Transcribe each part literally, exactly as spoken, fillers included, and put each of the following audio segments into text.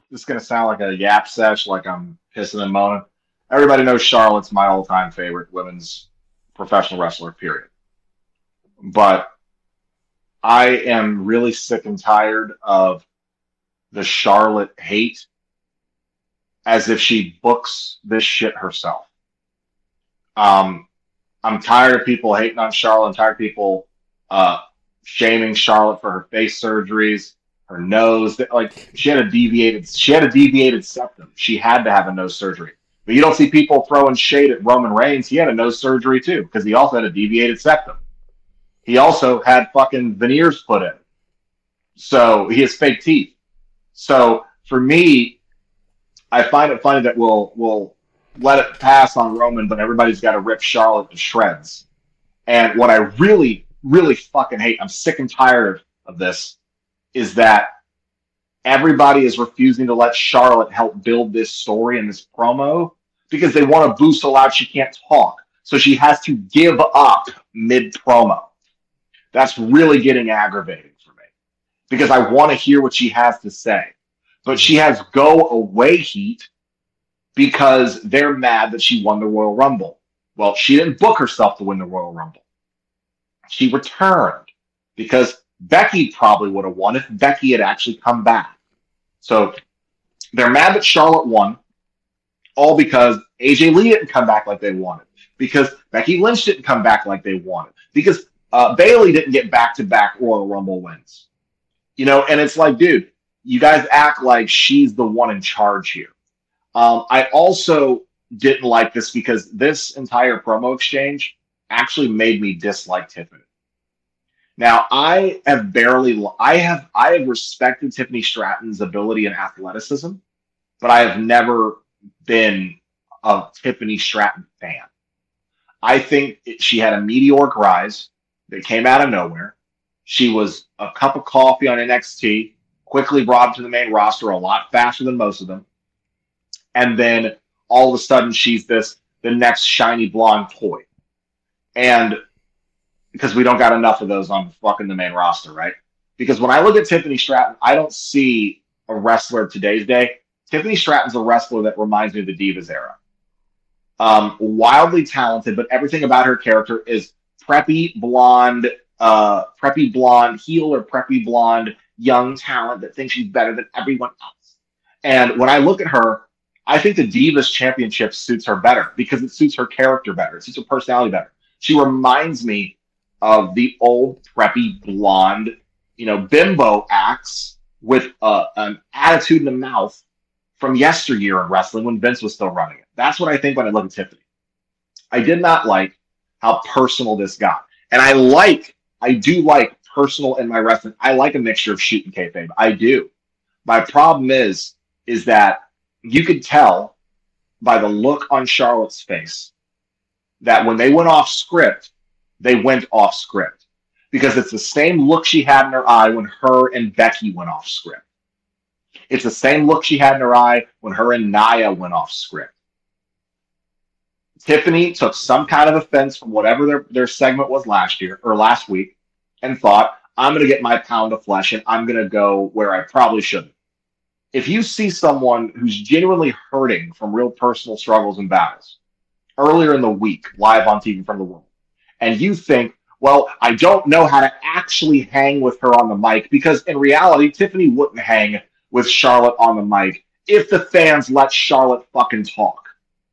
this is gonna sound like a yap sesh, like I'm pissing and moaning. Everybody knows Charlotte's my all-time favorite women's professional wrestler, period. But I am really sick and tired of the Charlotte hate as if she books this shit herself. Um, I'm tired of people hating on Charlotte. I'm tired of people uh, shaming Charlotte for her face surgeries, her nose. Like she had a deviated, she had a deviated septum. She had to have a nose surgery. But you don't see people throwing shade at Roman Reigns. He had a nose surgery too because he also had a deviated septum. He also had fucking veneers put in, so he has fake teeth. So for me, I find it funny that we'll we'll let it pass on Roman, but everybody's got to rip Charlotte to shreds. And what I really, really fucking hate, I'm sick and tired of this, is that everybody is refusing to let Charlotte help build this story in this promo because they want to boost so loud she can't talk. So she has to give up mid-promo. That's really getting aggravating for me because I want to hear what she has to say. But she has go away heat because they're mad that she won the Royal Rumble. Well, she didn't book herself to win the Royal Rumble. She returned because Becky probably would have won if Becky had actually come back. So they're mad that Charlotte won, all because A J Lee didn't come back like they wanted, because Becky Lynch didn't come back like they wanted, because uh, Bayley didn't get back-to-back Royal Rumble wins. You know, and it's like, dude, you guys act like she's the one in charge here. Um, I also didn't like this because this entire promo exchange actually made me dislike Tiffany. Now, I have barely, I have, I have respected Tiffany Stratton's ability and athleticism, but I have never been a Tiffany Stratton fan. I think it, she had a meteoric rise that came out of nowhere. She was a cup of coffee on N X T, quickly brought to the main roster a lot faster than most of them. And then all of a sudden she's this, the next shiny blonde toy. And because we don't got enough of those on fucking the main roster, right? Because when I look at Tiffany Stratton, I don't see a wrestler of today's day. Tiffany Stratton's a wrestler that reminds me of the Divas era. Um, wildly talented, but everything about her character is preppy blonde, uh, preppy blonde heel or preppy blonde young talent that thinks she's better than everyone else. And when I look at her, I think the Divas Championship suits her better because it suits her character better. It suits her personality better. She reminds me of the old preppy blonde, you know, bimbo acts with uh, an attitude in the mouth from yesteryear in wrestling when Vince was still running it. That's what I think when I look at Tiffany. I did not like how personal this got. And I like, I do like personal in my wrestling. I like a mixture of shoot and kayfabe. I do. My problem is, is that you could tell by the look on Charlotte's face that when they went off script, they went off script. Because it's the same look she had in her eye when her and Becky went off script. It's the same look she had in her eye when her and Nia went off script. Tiffany took some kind of offense from whatever their, their segment was last year or last week and thought, I'm going to get my pound of flesh and I'm going to go where I probably shouldn't. If you see someone who's genuinely hurting from real personal struggles and battles earlier in the week, live on T V in front of the world, and you think, well, I don't know how to actually hang with her on the mic, because in reality, Tiffany wouldn't hang with Charlotte on the mic if the fans let Charlotte fucking talk.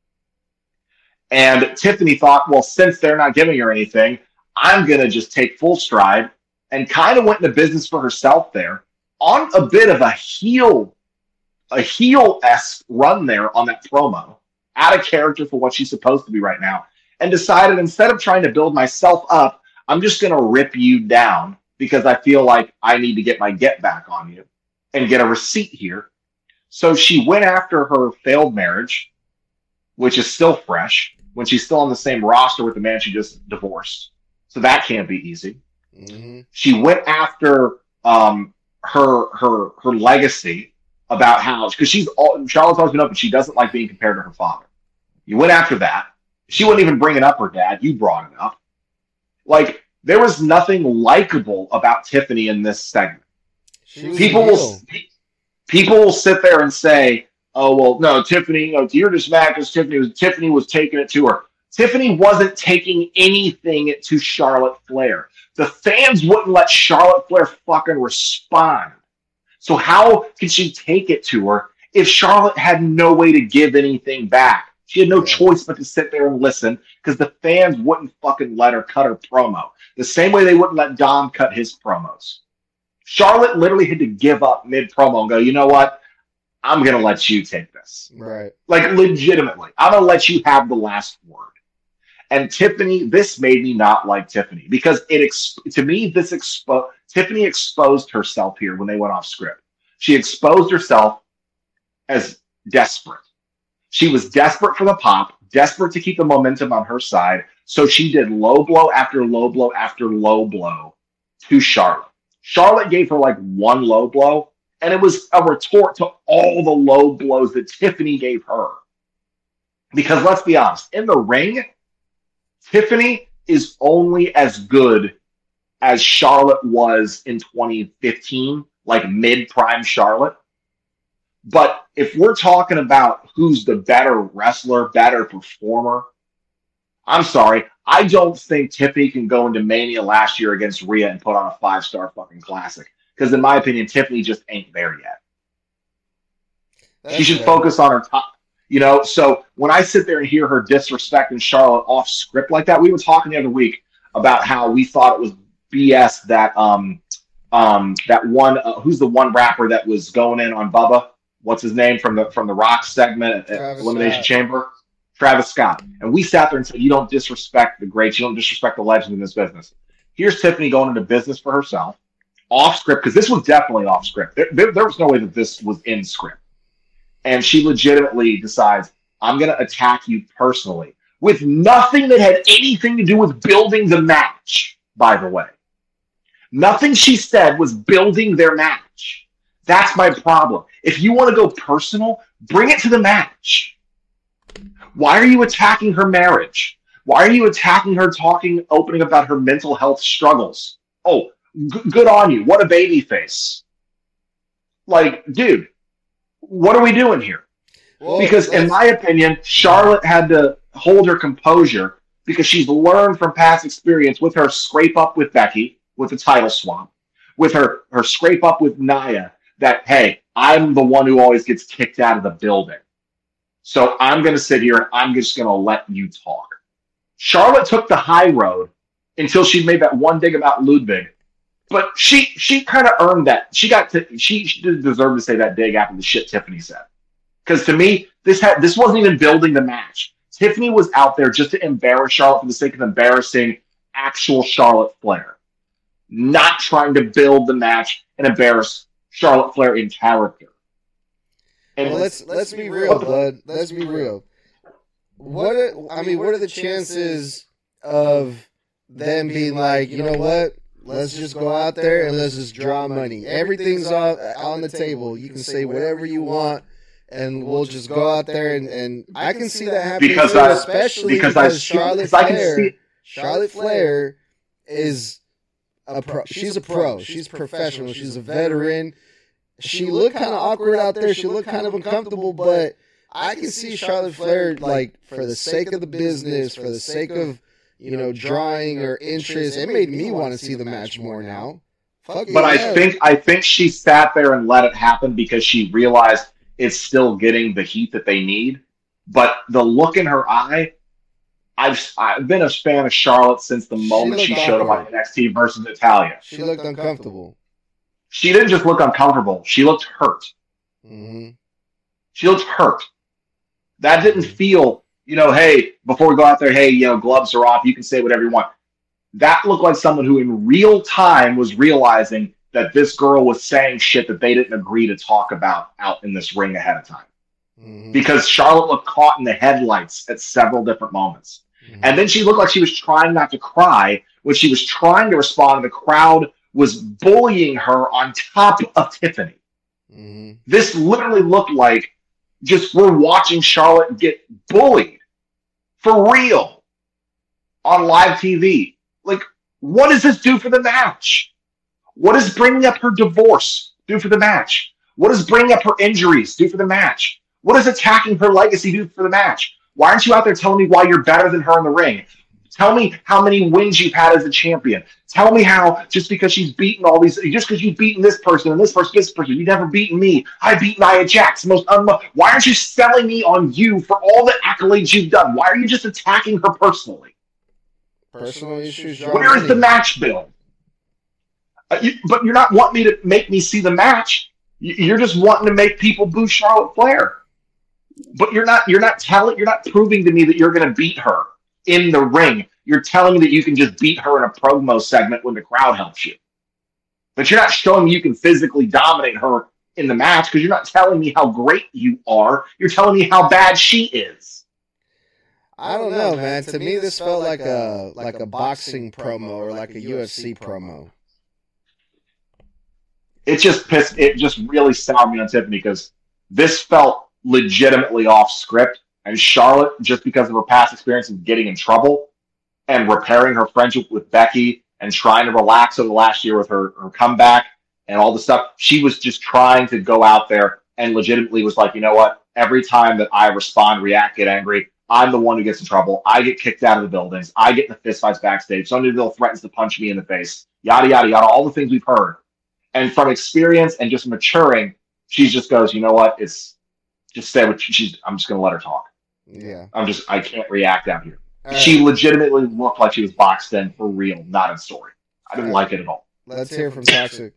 And Tiffany thought, well, since they're not giving her anything, I'm going to just take full stride, and kind of went into business for herself there on a bit of a heel, a heel-esque run there on that promo, out of character for what she's supposed to be right now, and decided instead of trying to build myself up, I'm just going to rip you down because I feel like I need to get my get back on you and get a receipt here. So she went after her failed marriage, which is still fresh, when she's still on the same roster with the man she just divorced. So that can't be easy. Mm-hmm. She went after um, her her her legacy about how, because she's all, Charlotte's always been open. She doesn't like being compared to her father. You went after that. She wouldn't even bring it up her dad. You brought it up. Like, there was nothing likable about Tiffany in this segment. People will People will sit there and say, "Oh well, no, Tiffany. You know, you're just mad because Tiffany was Tiffany was taking it to her." Tiffany wasn't taking anything to Charlotte Flair. The fans wouldn't let Charlotte Flair fucking respond. So how could she take it to her if Charlotte had no way to give anything back? She had no choice but to sit there and listen because the fans wouldn't fucking let her cut her promo. The same way they wouldn't let Dom cut his promos. Charlotte literally had to give up mid-promo and go, you know what? I'm going to let you take this. Right. Like, legitimately. I'm going to let you have the last word. And Tiffany, this made me not like Tiffany because it, ex- to me, this expo- Tiffany exposed herself here when they went off script. She exposed herself as desperate. She was desperate for the pop, desperate to keep the momentum on her side. So she did low blow after low blow after low blow to Charlotte. Charlotte gave her like one low blow, and it was a retort to all the low blows that Tiffany gave her. Because let's be honest, in the ring, Tiffany is only as good as Charlotte was in twenty fifteen, like mid-prime Charlotte. But if we're talking about who's the better wrestler, better performer, I'm sorry. I don't think Tiffany can go into Mania last year against Rhea and put on a five-star fucking classic. Because in my opinion, Tiffany just ain't there yet. That's she should fair. Focus on her top. You know, so when I sit there and hear her disrespecting Charlotte off script like that, we were talking the other week about how we thought it was B S that um um that one uh, who's the one rapper that was going in on Bubba? What's his name from the from the Rock segment at, at Elimination Scott. Chamber? Travis Scott. And we sat there and said, you don't disrespect the greats, you don't disrespect the legends in this business. Here's Tiffany going into business for herself, off script, because this was definitely off script. There, there, there was no way that this was in script. And she legitimately decides, I'm going to attack you personally with nothing that had anything to do with building the match, by the way. Nothing she said was building their match. That's my problem. If you want to go personal, bring it to the match. Why are you attacking her marriage? Why are you attacking her talking, opening about her mental health struggles? Oh, g- good on you. What a baby face. Like, dude, what are we doing here? Well, because in my opinion, Charlotte had to hold her composure because she's learned from past experience with her scrape up with Becky, with the title swap, with her, her scrape up with Nia, that, hey, I'm the one who always gets kicked out of the building. So I'm going to sit here and I'm just going to let you talk. Charlotte took the high road until she made that one dig about Ludwig. But she she kind of earned that. She got to, she, she didn't deserve to say that dig after the shit Tiffany said. Because to me, this had this wasn't even building the match. Tiffany was out there just to embarrass Charlotte for the sake of embarrassing actual Charlotte Flair. Not trying to build the match and embarrass Charlotte Flair in character. And well, let's let's, let's be real, bud. Let's be real. What are, I mean, what are the chances of them being like, you know what? Let's just go out there and let's just draw money. Everything's on on the table. You can say whatever you want, and we'll just go out there and, and I can see that happening because too, I, especially because, because I, Charlotte Flair. Charlotte Flair is a pro. She's a pro. She's professional. She's a veteran. She looked kind of awkward out there. She looked kind of uncomfortable, but I can see Charlotte Flair, like, for the sake of the business, for the sake of, you know, drawing her interest. It made me want to see the match more now. Fuck but yeah. I think I think she sat there and let it happen because she realized it's still getting the heat that they need. But the look in her eye, I've I've been a fan of Charlotte since the moment she, she showed up on N X T versus Natalya. She looked uncomfortable. She didn't just look uncomfortable. She looked hurt. Mm-hmm. She looked hurt. That didn't feel, you know, hey, before we go out there, hey, you know, gloves are off. You can say whatever you want. That looked like someone who in real time was realizing that this girl was saying shit that they didn't agree to talk about out in this ring ahead of time. Mm-hmm. Because Charlotte looked caught in the headlights at several different moments. Mm-hmm. And then she looked like she was trying not to cry when she was trying to respond, and the crowd was bullying her on top of Tiffany. Mm-hmm. This literally looked like just we're watching Charlotte get bullied for real on live T V. Like, what does this do for the match? What does bringing up her divorce do for the match? What does bringing up her injuries do for the match? What does attacking her legacy do for the match? Why aren't you out there telling me why you're better than her in the ring? Tell me how many wins you've had as a champion. Tell me how just because she's beaten all these, just because you've beaten this person and this person, this person, you've never beaten me. I beat Nia Jax, most unlo- Why aren't you selling me on you for all the accolades you've done? Why are you just attacking her personally? Personal issues. Where is the match build? Uh, you, but you're not wanting me to make me see the match. You're just wanting to make people boo Charlotte Flair. But you're not. You're not telling. You're not proving to me that you're going to beat her in the ring. You're telling me that you can just beat her in a promo segment when the crowd helps you. But you're not showing me you can physically dominate her in the match because you're not telling me how great you are. You're telling me how bad she is. I don't know, man. To me, this felt like a like a boxing promo or like a U F C promo. It just pissed. It just really soured me on Tiffany because this felt legitimately off script, and Charlotte, just because of her past experience of getting in trouble and repairing her friendship with Becky and trying to relax over the last year with her, her comeback and all the stuff, she was just trying to go out there and legitimately was like, you know what? Every time that I respond, react, get angry, I'm the one who gets in trouble. I get kicked out of the buildings. I get in the fistfights backstage. Sonya Deville threatens to punch me in the face. Yada, yada, yada, all the things we've heard. And from experience and just maturing, she just goes, you know what? It's just stay with she's. I'm just going to let her talk. Yeah. I'm just, I can't react out here. All she right. legitimately looked like she was boxed in for real, not in story. I didn't All like right. it at all. Let's hear from Toxic.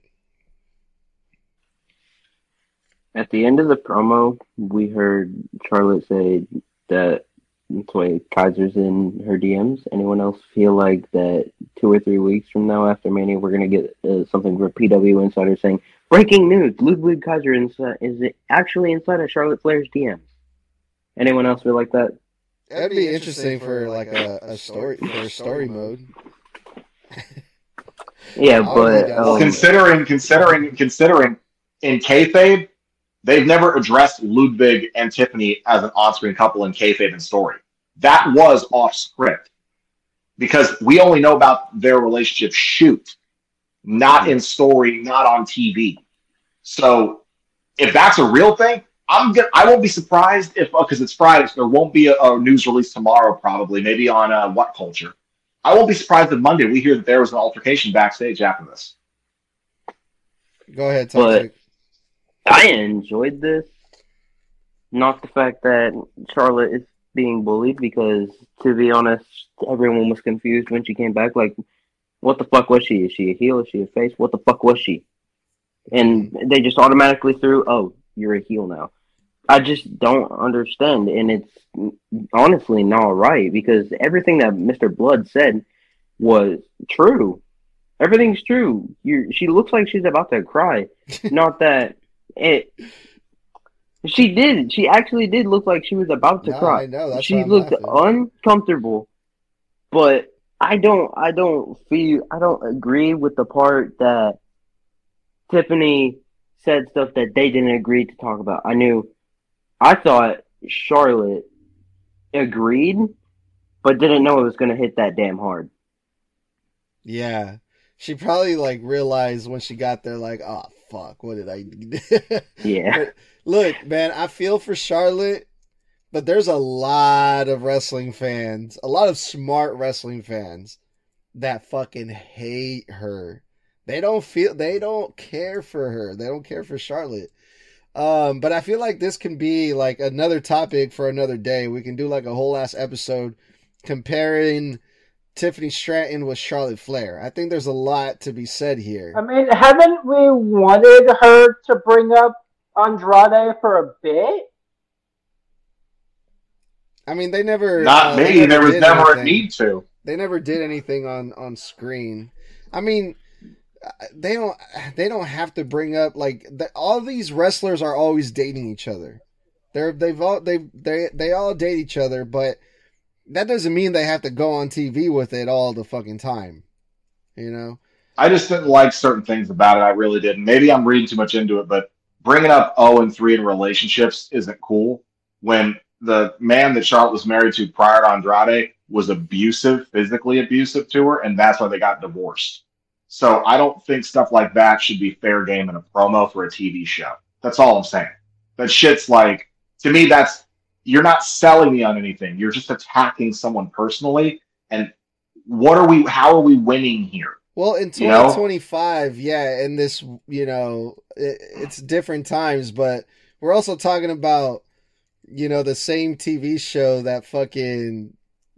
At the end of the promo, we heard Charlotte say that that's why Kaiser's in her D Ms. Anyone else feel like that two or three weeks from now after Mania, we're going to get uh, something from P W Insider saying, breaking news, Ludwig Kaiser inside, is it actually inside of Charlotte Flair's D Ms? Anyone else feel like that? That'd be interesting for like a, a story for a story mode. Yeah, I'll but read that. Well, um, considering, considering, considering, in kayfabe, they've never addressed Ludwig and Tiffany as an on-screen couple in kayfabe and story. That was off script because we only know about their relationship shoot, not in story, not on T V. So if that's a real thing, I'm gonna, I won't be surprised if because it's Friday, so there won't be a, a news release tomorrow. Probably, maybe on uh, What Culture. I won't be surprised if Monday we hear that there was an altercation backstage after this. Go ahead, But Toxic. I enjoyed this. Not the fact that Charlotte is being bullied, because to be honest, everyone was confused when she came back. Like, what the fuck was she? Is she a heel? Is she a face? What the fuck was she? And they just automatically threw, oh, you're a heel now. I just don't understand, and it's honestly not right, because everything that Mister Blood said was true. Everything's true. You, she looks like she's about to cry. Not that it. She did. She actually did look like she was about to No, cry. I know. That's She why I'm looked laughing. uncomfortable, but I don't. I don't feel. I don't agree with the part that Tiffany said stuff that they didn't agree to talk about. I knew. I thought Charlotte agreed, but didn't know it was going to hit that damn hard. Yeah. She probably like realized when she got there, like, oh fuck, what did I do? Yeah. But look, man, I feel for Charlotte, but there's a lot of wrestling fans, a lot of smart wrestling fans that fucking hate her. They don't feel, they don't care for her. They don't care for Charlotte. Um, but I feel like this can be like another topic for another day. We can do like a whole ass episode comparing Tiffany Stratton with Charlotte Flair. I think there's a lot to be said here. I mean, haven't we wanted her to bring up Andrade for a bit? I mean, they never. Not uh, they me. There was did never a anything. need to. They never did anything on on screen. I mean, they don't. They don't have to bring up like the, all these wrestlers are always dating each other. They're they've all they they they all date each other, but that doesn't mean they have to go on T V with it all the fucking time. You know. I just didn't like certain things about it. I really didn't. Maybe I'm reading too much into it, but bringing up oh and three in relationships isn't cool. When the man that Charlotte was married to prior to Andrade was abusive, physically abusive to her, and that's why they got divorced. So I don't think stuff like that should be fair game in a promo for a T V show. That's all I'm saying. That shit's like, to me, that's, you're not selling me on anything. You're just attacking someone personally. And what are we, how are we winning here? Well, in twenty twenty-five, you know? yeah, in this, you know, it, it's different times, but we're also talking about, you know, the same T V show that fucking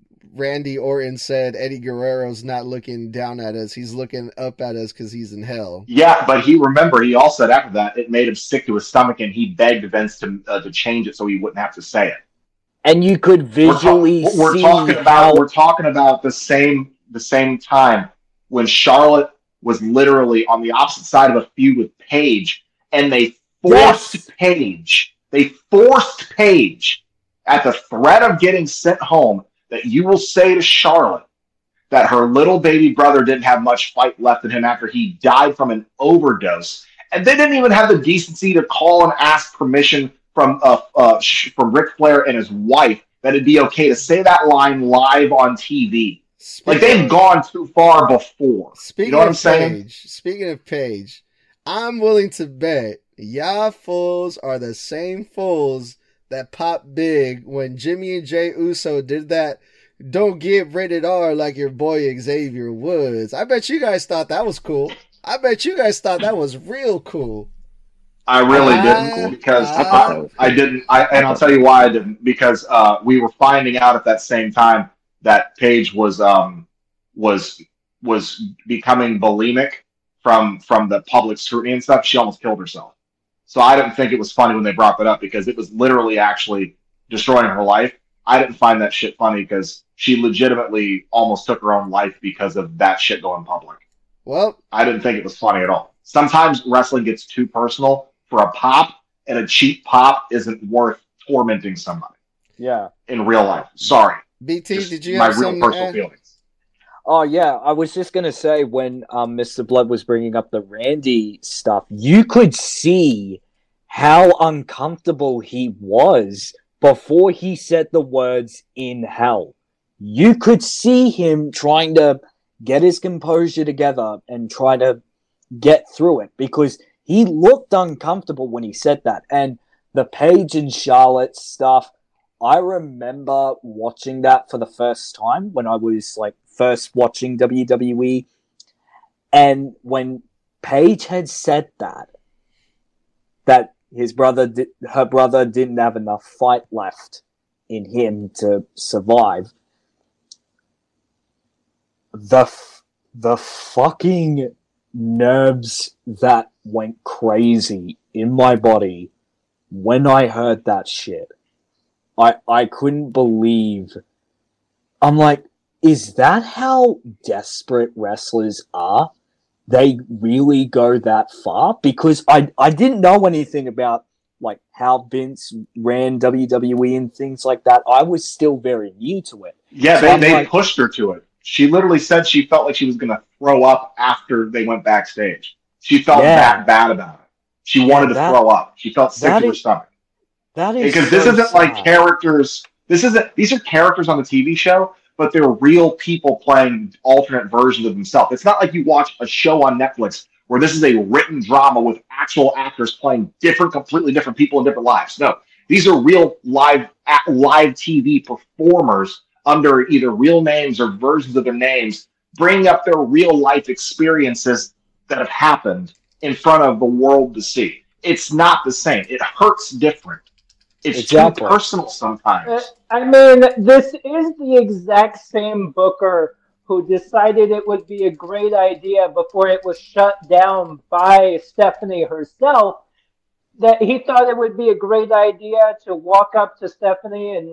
Randy Orton said Eddie Guerrero's not looking down at us. He's looking up at us because he's in hell. Yeah, but he, remember, he also said after that, it made him sick to his stomach, and he begged Vince to uh, to change it so he wouldn't have to say it. And you could visually we're, ta- we're see talking about how... we're talking about the same the same time when Charlotte was literally on the opposite side of a feud with Paige, and they forced yes. Paige. They forced Paige at the threat of getting sent home that you will say to Charlotte that her little baby brother didn't have much fight left in him after he died from an overdose, and they didn't even have the decency to call and ask permission from uh, uh from Ric Flair and his wife that it'd be okay to say that line live on T V. Speaking like they've of, gone too far before. Speaking you know what of I'm saying? Paige, speaking of Paige, I'm willing to bet y'all fools are the same fools that popped big when Jimmy and Jay Uso did that "don't get rated R" like your boy Xavier Woods. I bet you guys thought that was cool. I bet you guys thought that was real cool. I really I, didn't because I, I didn't. I and I'll tell you why I didn't. Because uh, we were finding out at that same time that Paige was um was was becoming bulimic from from the public scrutiny and stuff. She almost killed herself. So I didn't think it was funny when they brought that up because it was literally actually destroying her life. I didn't find that shit funny because she legitimately almost took her own life because of that shit going public. Well, I didn't think it was funny at all. Sometimes wrestling gets too personal for a pop, and a cheap pop isn't worth tormenting somebody. Yeah. In real life. Sorry. B T, just did you my have real some personal feelings? Oh, yeah. I was just going to say when um, Mister Blood was bringing up the Randy stuff, you could see how uncomfortable he was before he said the words "in hell." You could see him trying to get his composure together and try to get through it because he looked uncomfortable when he said that. And the Paige and Charlotte stuff, I remember watching that for the first time when I was like first watching W W E. And when Paige had said that, that his brother, di- her brother didn't have enough fight left in him to survive, the f- the fucking nerves that went crazy in my body when I heard that shit. I I couldn't believe. I'm like, is that how desperate wrestlers are? They really go that far? Because I I didn't know anything about like how Vince ran W W E and things like that. I was still very new to it. Yeah, so they, they like, pushed her to it. She literally said she felt like she was going to throw up after they went backstage. She felt yeah. that bad about it. She wanted that, to throw up. She felt sick to her stomach. That is because so this isn't sad. like characters. This isn't. These are characters on the T V show, but they're real people playing alternate versions of themselves. It's not like you watch a show on Netflix where this is a written drama with actual actors playing different, completely different people in different lives. No, these are real live live T V performers under either real names or versions of their names, bringing up their real life experiences that have happened in front of the world to see. It's not the same. It hurts different. It's exactly. too personal sometimes. I mean, this is the exact same booker who decided it would be a great idea before it was shut down by Stephanie herself, that he thought it would be a great idea to walk up to Stephanie and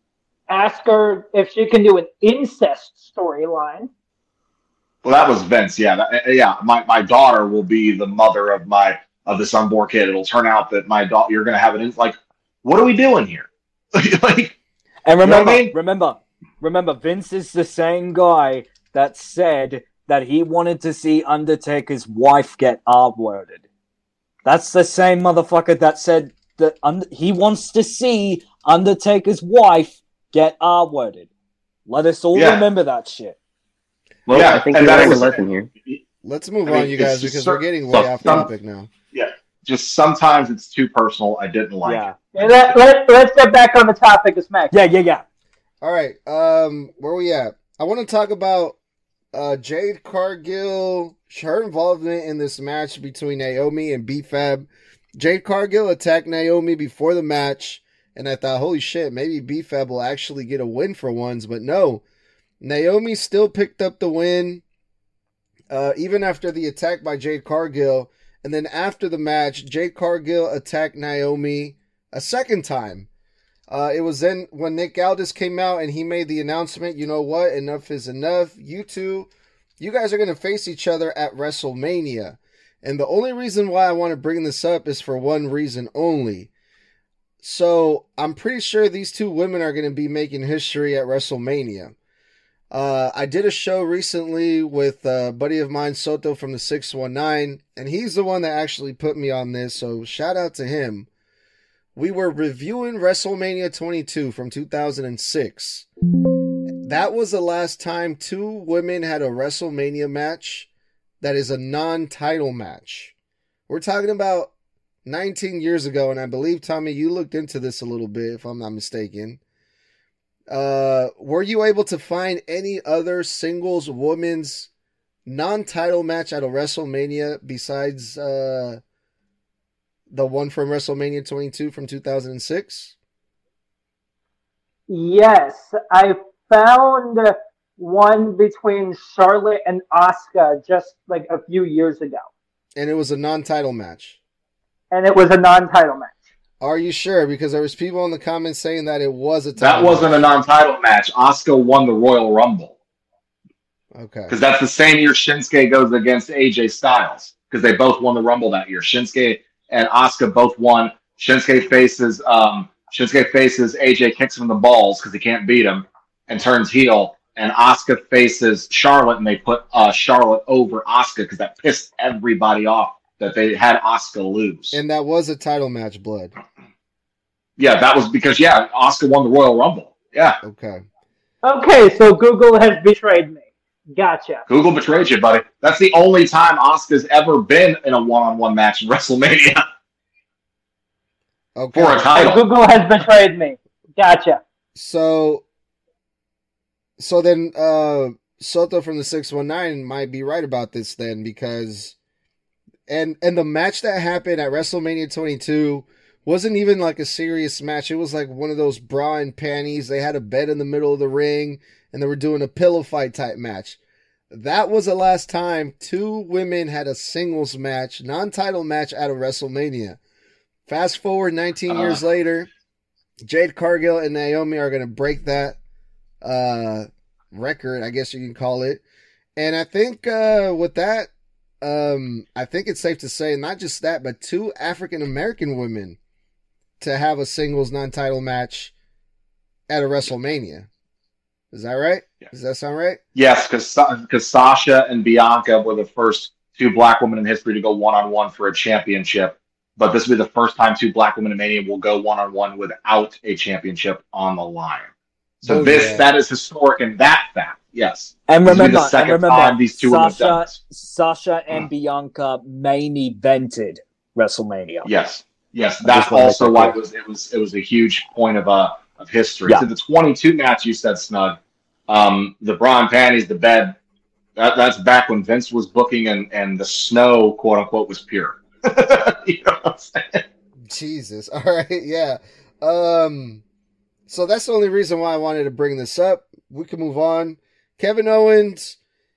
ask her if she can do an incest storyline. Well, that was Vince. Yeah, that, yeah. My, my daughter will be the mother of my of this unborn kid. It'll turn out that my daughter. You're going to have an like. What are we doing here? like, and remember, you know what I mean? remember, remember, Vince is the same guy that said that he wanted to see Undertaker's wife get R-worded. That's the same motherfucker that said that un- he wants to see Undertaker's wife get R-worded. Let us all yeah. remember that shit. Well, yeah, I think we learned a lesson here. Let's move I mean, on, you guys, because we're getting way off topic now. Yeah. just sometimes it's too personal. I didn't like Yeah. it. Yeah, let, let, let's get back on the topic of SmackDown. Yeah, yeah, yeah. All right. Um, where we at? I want to talk about uh, Jade Cargill, her involvement in this match between Naomi and B-Fab. Jade Cargill attacked Naomi before the match, and I thought, holy shit, maybe B-Fab will actually get a win for once, but no. Naomi still picked up the win, uh, even after the attack by Jade Cargill. And then after the match, Jade Cargill attacked Naomi a second time. Uh, it was then when Nick Aldis came out and he made the announcement, you know what, enough is enough. You two, you guys are going to face each other at WrestleMania. And the only reason why I want to bring this up is for one reason only. So I'm pretty sure these two women are going to be making history at WrestleMania. Uh, I did a show recently with a buddy of mine, Soto from the six one nine, and he's the one that actually put me on this, so shout out to him. We were reviewing WrestleMania twenty-two from two thousand six. That was the last time two women had a WrestleMania match that is a non-title match. We're talking about nineteen years ago, and I believe, Tommy, you looked into this a little bit, if I'm not mistaken. Uh, were you able to find any other singles women's non-title match at a WrestleMania besides uh, the one from WrestleMania twenty-two from two thousand six? Yes, I found one between Charlotte and Asuka just like a few years ago. And it was a non-title match. And it was a non-title match. Are you sure? Because there was people in the comments saying that it was a title That wasn't match. a non-title match. Asuka won the Royal Rumble. Okay. Because that's the same year Shinsuke goes against A J Styles. Because they both won the Rumble that year. Shinsuke and Asuka both won. Shinsuke faces um, Shinsuke faces A J, kicks him in the balls because he can't beat him, and turns heel. And Asuka faces Charlotte, and they put uh, Charlotte over Asuka because that pissed everybody off that they had Asuka lose. And that was a title match, Blood. Yeah, that was because, yeah, Asuka won the Royal Rumble. Yeah. Okay. Okay, so Google has betrayed me. Gotcha. Google betrayed you, buddy. That's the only time Asuka's ever been in a one-on-one match in WrestleMania Okay. for a title. Google has betrayed me. Gotcha. So, so then uh, Soto from the six one nine might be right about this then, because and and the match that happened at WrestleMania twenty-two wasn't even like a serious match. It was like one of those bra and panties. They had a bed in the middle of the ring, and they were doing a pillow fight type match. That was the last time two women had a singles match, non-title match at a WrestleMania. Fast forward nineteen uh, years later, Jade Cargill and Naomi are going to break that uh, record, I guess you can call it. And I think uh, with that, um, I think it's safe to say not just that, but two African-American women to have a singles non-title match at a WrestleMania. Is that right? Yeah. Does that sound right? Yes, because because Sasha and Bianca were the first two black women in history to go one-on-one for a championship. But this will be the first time two black women in Mania will go one-on-one without a championship on the line. So oh, this yeah. that is historic in that fact. Yes. And This will be remember, the second and remember time these two women have done Sasha, this. Sasha and Bianca main evented WrestleMania. Yes. Yes. I That's just wanna also make that why it clear. was it was it was a huge point of uh of history. Yeah. So the twenty-two match you said, Snug, um, the bra and panties, the bed, that, that's back when Vince was booking and, and the snow, quote unquote, was pure. You know what I'm saying? Jesus. All right. Yeah. Um, so that's the only reason why I wanted to bring this up. We can move on. Kevin Owens.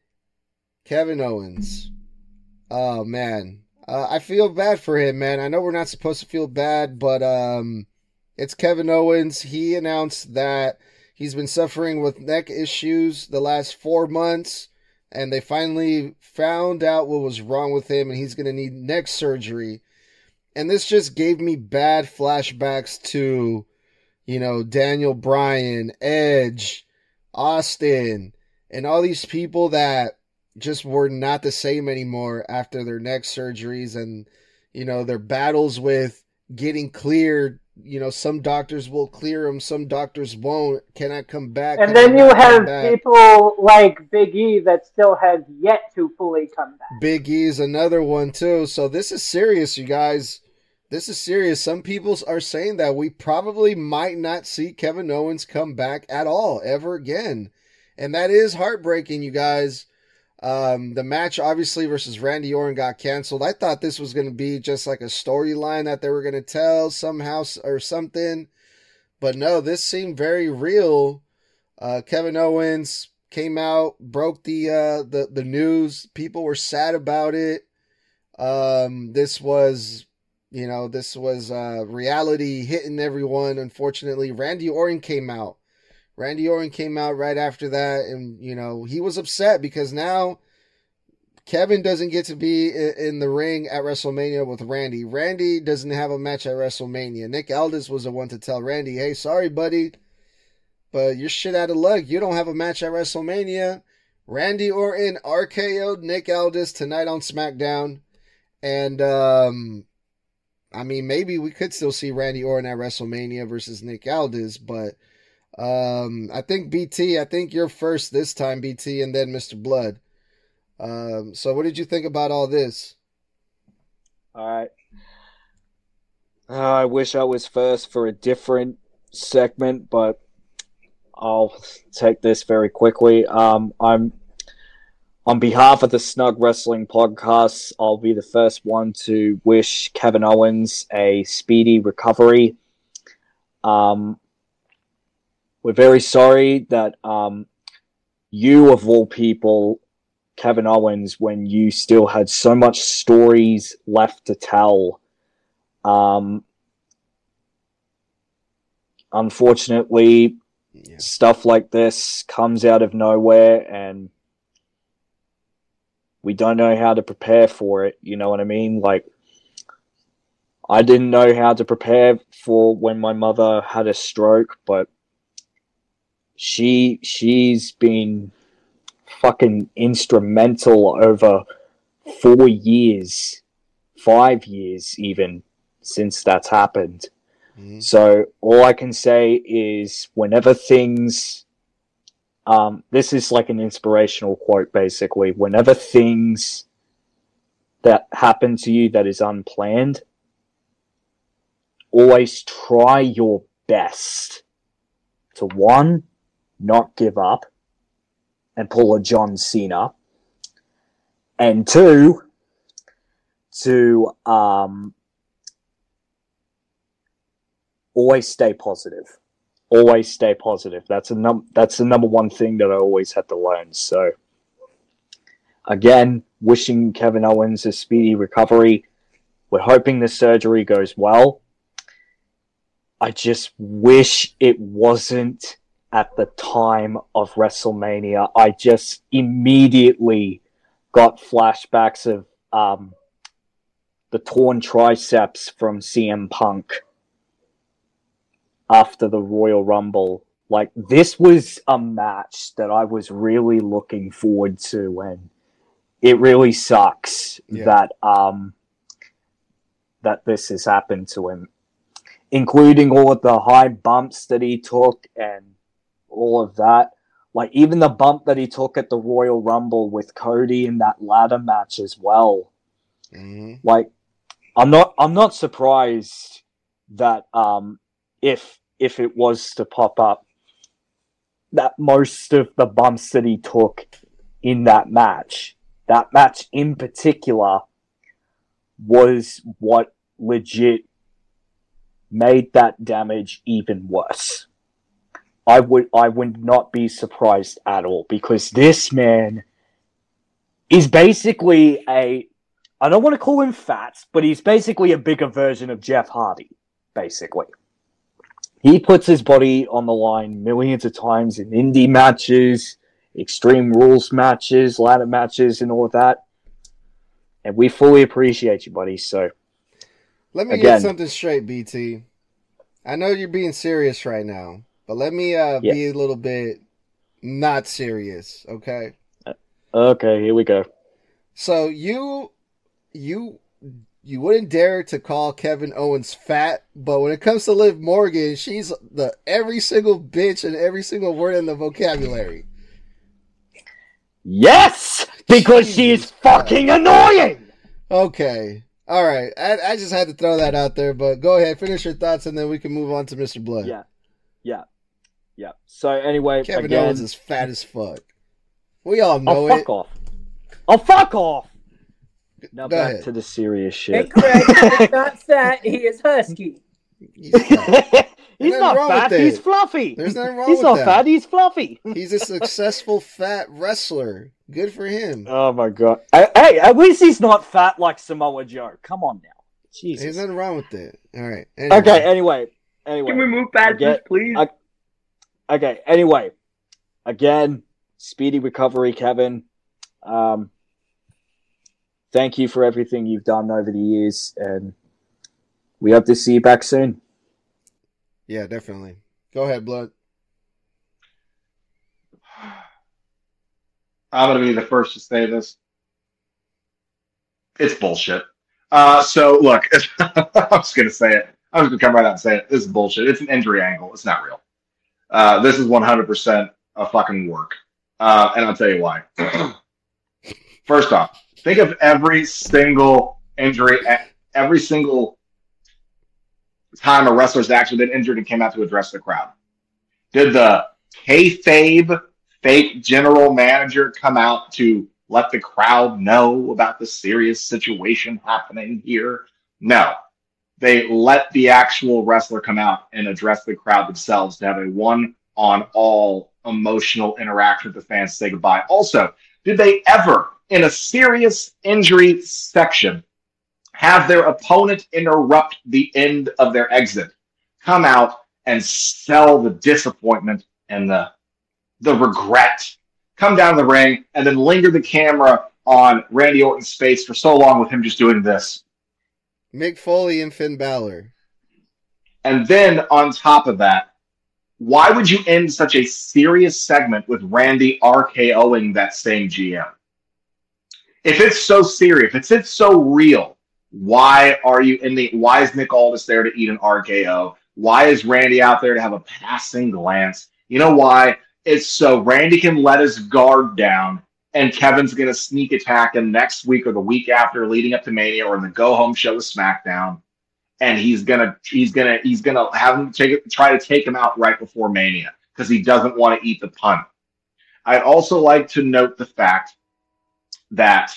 Kevin Owens. Oh, man. Uh, I feel bad for him, man. I know we're not supposed to feel bad, but um, it's Kevin Owens. He announced that he's been suffering with neck issues the last four months, and they finally found out what was wrong with him, and he's going to need neck surgery. And this just gave me bad flashbacks to, you know, Daniel Bryan, Edge, Austin, and all these people that just were not the same anymore after their neck surgeries and, you know, their battles with getting cleared you know, some doctors will clear him, some doctors won't. Can I come back? And Can I then you not come have back? people like Big E that still have yet to fully come back. Big E's another one too. So this is serious, you guys. This is serious. Some people are saying that we probably might not see Kevin Owens come back at all ever again. And that is heartbreaking, you guys. Um, the match, obviously, versus Randy Orton got canceled. I thought this was going to be just like a storyline that they were going to tell somehow or something. But no, this seemed very real. Uh, Kevin Owens came out, broke the, uh, the, the news. People were sad about it. Um, this was... You know, this was uh, reality hitting everyone, unfortunately. Randy Orton came out. Randy Orton came out right after that, and, you know, he was upset because now Kevin doesn't get to be in the ring at WrestleMania with Randy. Randy doesn't have a match at WrestleMania. Nick Aldis was the one to tell Randy, hey, sorry, buddy, but you're shit out of luck. You don't have a match at WrestleMania. Randy Orton R K O'd Nick Aldis tonight on SmackDown, and, um... I mean, maybe we could still see Randy Orton at WrestleMania versus Nick Aldis, but um, I think B T, I think you're first this time, B T, and then Mister Blood. Um, so what did you think about all this? All right. Uh, I wish I was first for a different segment, but I'll take this very quickly. Um, I'm On behalf of the Snug Wrestling Podcast, I'll be the first one to wish Kevin Owens a speedy recovery. Um, we're very sorry that um, you, of all people, Kevin Owens, when you still had so much stories left to tell, um, unfortunately, yeah. Stuff like this comes out of nowhere, and we don't know how to prepare for it, you know what I mean? Like, I didn't know how to prepare for when my mother had a stroke, but she she's been fucking instrumental over four years, five years even, since that's happened. Mm-hmm. So all I can say is whenever things... Um, this is like an inspirational quote, basically. Whenever things that happen to you that is unplanned, always try your best to, one, not give up and pull a John Cena, and two, to um, always stay positive. Always stay positive. That's a num- That's the number one thing that I always had to learn. So, again, wishing Kevin Owens a speedy recovery. We're hoping the surgery goes well. I just wish it wasn't at the time of WrestleMania. I just immediately got flashbacks of um, the torn triceps from C M Punk after the Royal Rumble. Like, this was a match that I was really looking forward to, and it really sucks yeah. that um that this has happened to him, including all of the high bumps that he took and all of that. Like, even the bump that he took at the Royal Rumble with Cody in that ladder match as well. Mm-hmm. Like, I'm not I'm not surprised that um if if it was to pop up, that most of the bumps that he took in that match, that match in particular, was what legit made that damage even worse. I would I would not be surprised at all, because this man is basically a, I don't want to call him fat, but he's basically a bigger version of Jeff Hardy, basically. He puts his body on the line millions of times in indie matches, Extreme Rules matches, ladder matches, and all of that. And we fully appreciate you, buddy. So, let me again, get something straight, B T. I know you're being serious right now, but let me uh, yeah. be a little bit not serious, okay? Okay, here we go. So you, you, you wouldn't dare to call Kevin Owens fat, but when it comes to Liv Morgan, she's the every single bitch and every single word in the vocabulary. Yes, because she is fucking annoying. Okay, all right. I, I just had to throw that out there, but go ahead, finish your thoughts, and then we can move on to Mister Blood. Yeah, yeah, yeah. So anyway, Kevin again, Owens is fat as fuck. We all know oh, it. fuck off. Oh, fuck off. Now Go back ahead. to the serious shit. Incorrect. He's not fat. He is husky. He's nothing not wrong fat. with He's it. fluffy. There's nothing wrong He's with not that. fat. He's fluffy. He's a successful fat wrestler. Good for him. Oh my god. Uh, Hey, at least he's not fat like Samoa Joe. Come on now. Jesus. There's nothing wrong with it. All right. Anyway. Okay. Anyway. Anyway. Can we move past Again- this, please? I- Okay. Anyway. Again, speedy recovery, Kevin. Um. Thank you for everything you've done over the years, and we hope to see you back soon. Yeah, definitely. Go ahead, Blood. I'm going to be the first to say this. It's bullshit. Uh, so, look, I'm just going to say it. I'm just going to come right out and say it. This is bullshit. It's an injury angle. It's not real. Uh, this is one hundred percent a fucking work. Uh, and I'll tell you why. First off, think of every single injury, every single time a wrestler's actually been injured and came out to address the crowd. Did the kayfabe fake general manager come out to let the crowd know about the serious situation happening here? No. They let the actual wrestler come out and address the crowd themselves to have a one-on-all emotional interaction with the fans to say goodbye. Also, did they ever, in a serious injury section, have their opponent interrupt the end of their exit, come out and sell the disappointment and the the regret, come down the ring, and then linger the camera on Randy Orton's face for so long with him just doing this? Mick Foley and Finn Balor. And then on top of that, why would you end such a serious segment with Randy RKOing that same G M? If it's so serious, if it's, it's so real, why are you in the? Why is Nick Aldis there to eat an R K O? Why is Randy out there to have a passing glance? You know why? It's so Randy can let his guard down, and Kevin's going to sneak attack him next week or the week after, leading up to Mania or in the go home show with SmackDown, and he's gonna he's gonna he's gonna have him take it, try to take him out right before Mania because he doesn't want to eat the punt. I'd also like to note the fact that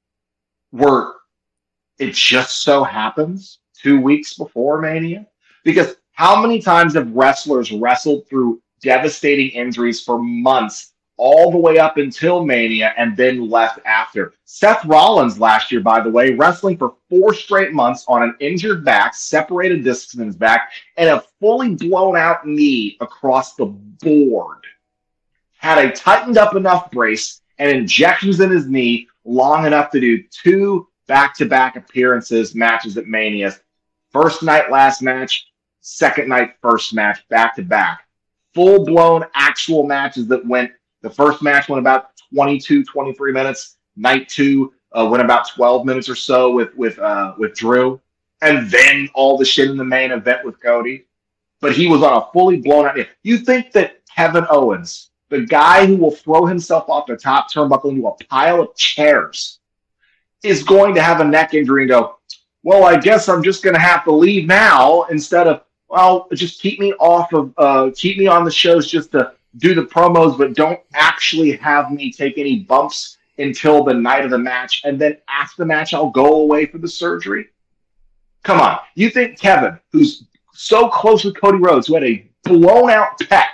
we're it just so happens two weeks before Mania, because how many times have wrestlers wrestled through devastating injuries for months all the way up until Mania and then left after? Seth Rollins last year, by the way, wrestling for four straight months on an injured back, separated discs in his back, and a fully blown out knee across the board. Had a tightened up enough brace and injections in his knee long enough to do two back-to-back appearances, matches at Mania. First night, last match, second night, first match, back-to-back. Full-blown actual matches that went, the first match went about twenty-two, twenty-three minutes. Night two uh, went about twelve minutes or so with with uh, with Drew. And then all the shit in the main event with Cody. But he was on a fully blown out. You think that Kevin Owens, the guy who will throw himself off the top turnbuckle into a pile of chairs, is going to have a neck injury and go, well, I guess I'm just going to have to leave now, instead of, well, just keep me off of, uh, keep me on the shows just to do the promos, but don't actually have me take any bumps until the night of the match, and then after the match, I'll go away for the surgery? Come on. You think Kevin, who's so close with Cody Rhodes, who had a blown-out pec,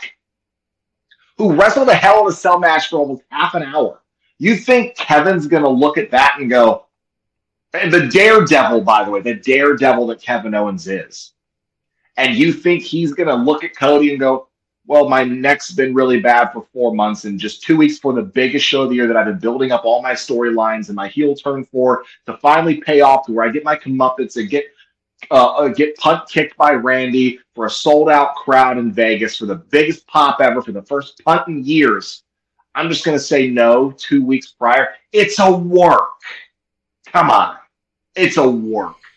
who wrestled a Hell in a Cell match for almost half an hour, you think Kevin's going to look at that and go, and the daredevil, by the way, the daredevil that Kevin Owens is, and you think he's going to look at Cody and go, well, my neck's been really bad for four months, and just two weeks for the biggest show of the year that I've been building up all my storylines and my heel turn for, to finally pay off to where I get my comeuppance and get uh, get punt kicked by Randy for a sold-out crowd in Vegas for the biggest pop ever for the first punt in years. I'm just going to say no two weeks prior. It's a work. Come on. It's a work.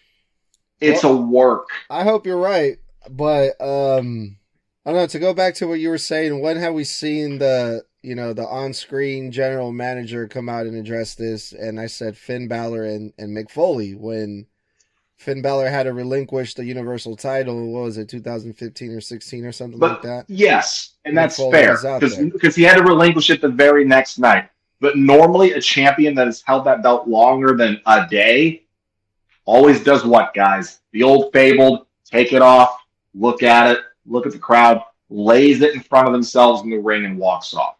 It's well, a work. I hope you're right, but um, I don't know. To go back to what you were saying, when have we seen the you know the on-screen general manager come out and address this? And I said Finn Balor and and Mick Foley when Finn Balor had to relinquish the Universal title. What was it, two thousand fifteen or sixteen or something but, like that? Yes, and Mick that's Foley fair because because he had to relinquish it the very next night. But normally, a champion that has held that belt longer than a day always does what, guys? The old fabled, take it off, look at it, look at the crowd, lays it in front of themselves in the ring, and walks off.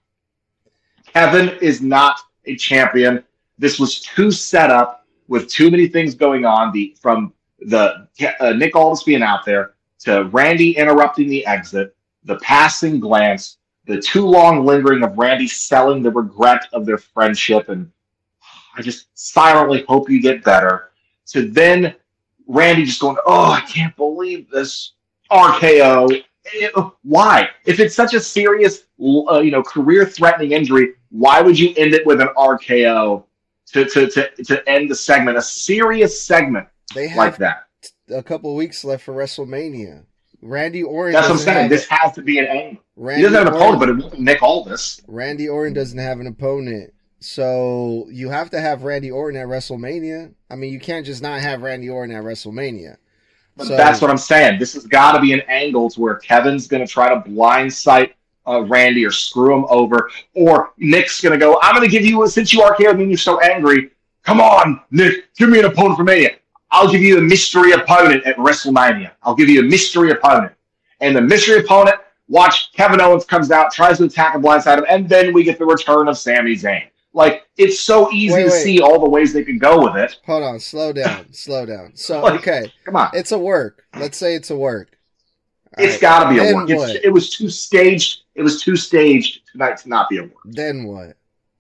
Kevin is not a champion. This was too set up with too many things going on, the from the uh, Nick Aldis being out there to Randy interrupting the exit, the passing glance, the too long lingering of Randy selling the regret of their friendship, and I just silently hope you get better, to then Randy just going, oh, I can't believe this, R K O. It, why? If it's such a serious, uh, you know, career-threatening injury, why would you end it with an R K O to to to, to end the segment, a serious segment they have like that? A couple weeks left for WrestleMania. Randy Orton. That's what I'm saying. This has to be an angle. Randy he doesn't have an opponent, but it wasn't Nick Aldis. Randy Orton doesn't have an opponent. So you have to have Randy Orton at WrestleMania. I mean, you can't just not have Randy Orton at WrestleMania. But so, that's what I'm saying. This has got to be an angle to where Kevin's going to try to blindside uh, Randy or screw him over. Or Nick's going to go, I'm going to give you, since you are here, I mean, you're so angry. Come on, Nick, give me an opponent for Mania. I'll give you a mystery opponent at WrestleMania. I'll give you a mystery opponent. And the mystery opponent, watch Kevin Owens comes out, tries to attack and blindside him, and then we get the return of Sami Zayn. Like, it's so easy wait, to wait. see all the ways they can go with it. Hold on, slow down, slow down. So, like, okay. Come on. It's a work. Let's say it's a work. All it's right. got to be then a work. It's, it was too staged. It was too staged tonight to not be a work. Then what?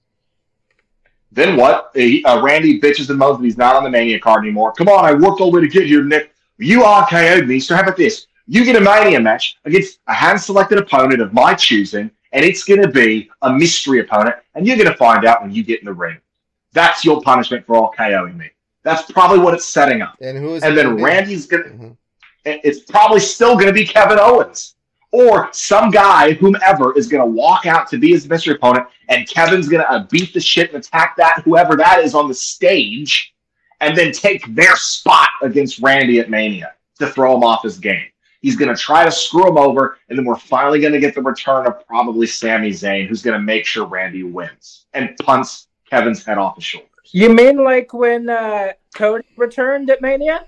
Then what? Uh, Randy bitches and moans that he's not on the Mania card anymore. Come on, I worked all the way to get here, Nick. You R K O'd me, so how about this? You get a Mania match against a hand-selected opponent of my choosing, and it's going to be a mystery opponent, and you're going to find out when you get in the ring. That's your punishment for RKOing me. That's probably what it's setting up. And who is? And then Randy's going to... Mm-hmm. It's probably still going to be Kevin Owens. Or some guy, whomever, is going to walk out to be his mystery opponent, and Kevin's going to uh, beat the shit and attack that, whoever that is on the stage, and then take their spot against Randy at Mania to throw him off his game. He's going to try to screw him over, and then we're finally going to get the return of probably Sami Zayn, who's going to make sure Randy wins and punts Kevin's head off his shoulders. You mean like when uh, Cody returned at Mania?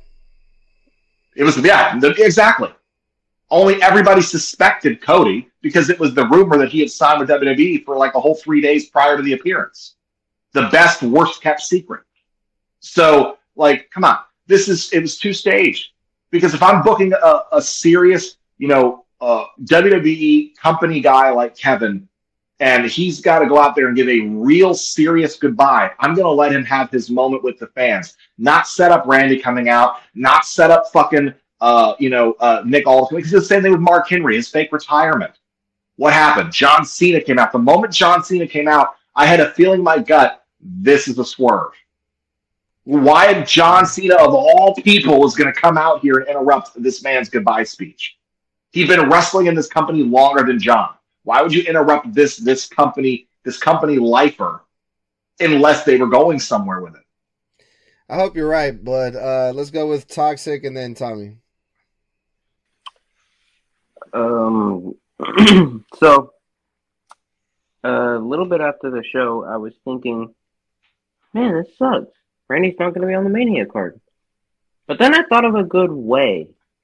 It was, yeah, exactly. Only everybody suspected Cody because it was the rumor that he had signed with W W E for like a whole three days prior to the appearance. The best, worst kept secret. So, like, come on. This is, it was too staged. Because if I'm booking a, a serious, you know, uh, W W E company guy like Kevin, and he's got to go out there and give a real serious goodbye, I'm going to let him have his moment with the fans. Not set up Randy coming out, not set up fucking, uh, you know, uh, Nick Aldis. It's the same thing with Mark Henry, his fake retirement. What happened? John Cena came out. The moment John Cena came out, I had a feeling in my gut, this is a swerve. Why John Cena, of all people, was going to come out here and interrupt this man's goodbye speech? He'd been wrestling in this company longer than John. Why would you interrupt this this company, this company lifer, unless they were going somewhere with it? I hope you're right, Blood. Uh, let's go with Toxic and then Tommy. Um. so, a little bit after the show, I was thinking, man, this sucks. Randy's not going to be on the Mania card. But then I thought of a good way.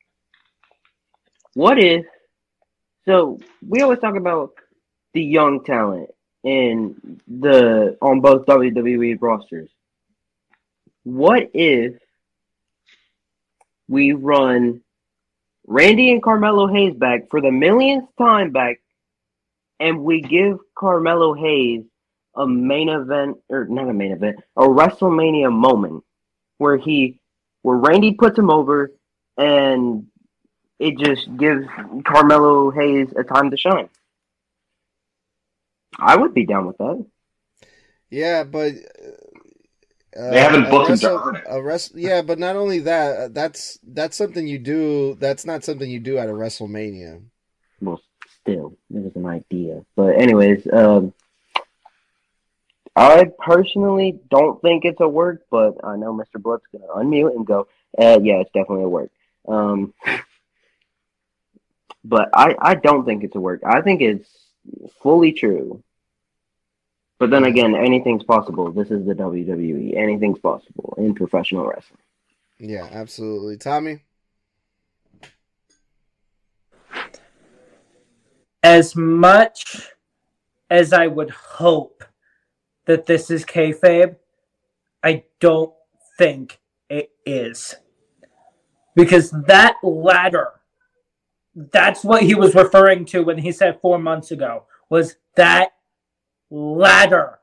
What if... So, we always talk about the young talent in the on both W W E rosters. What if we run Randy and Carmelo Hayes back for the millionth time back, and we give Carmelo Hayes a main event, or not a main event, a WrestleMania moment where he, where Randy puts him over, and it just gives Carmelo Hayes a time to shine. I would be down with that. Yeah, but Uh, They haven't a booked him wrestle- to earn it. A rest, yeah, but not only that, uh, that's that's something you do. That's not something you do at a WrestleMania. Well, still, it was an idea. But anyways, um, I personally don't think it's a work, but I know Mister Blood's gonna unmute and go, uh, "Yeah, it's definitely a work." Um, but I, I don't think it's a work. I think it's fully true. But then again, anything's possible. This is the W W E. Anything's possible in professional wrestling. Yeah, absolutely. Tommy? As much as I would hope that this is kayfabe, I don't think it is. Because that ladder, that's what he was referring to when he said four months ago, was that ladder.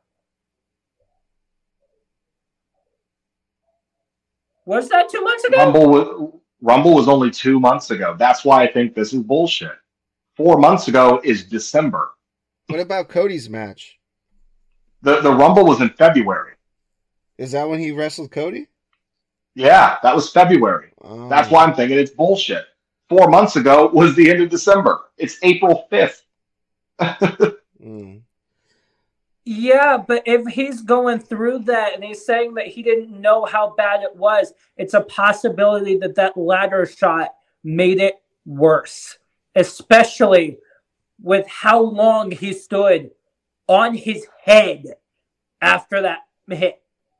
Was that two months ago? Rumble was, Rumble was only two months ago. That's why I think this is bullshit. Four months ago is December. What about Cody's match? The the Rumble was in February. Is that when he wrestled Cody? Yeah, that was February. Oh. That's why I'm thinking it's bullshit. Four months ago was the end of December. It's April fifth. Mm. Yeah, but if he's going through that and he's saying that he didn't know how bad it was, it's a possibility that that ladder shot made it worse, especially with how long he stood on his head after that hit.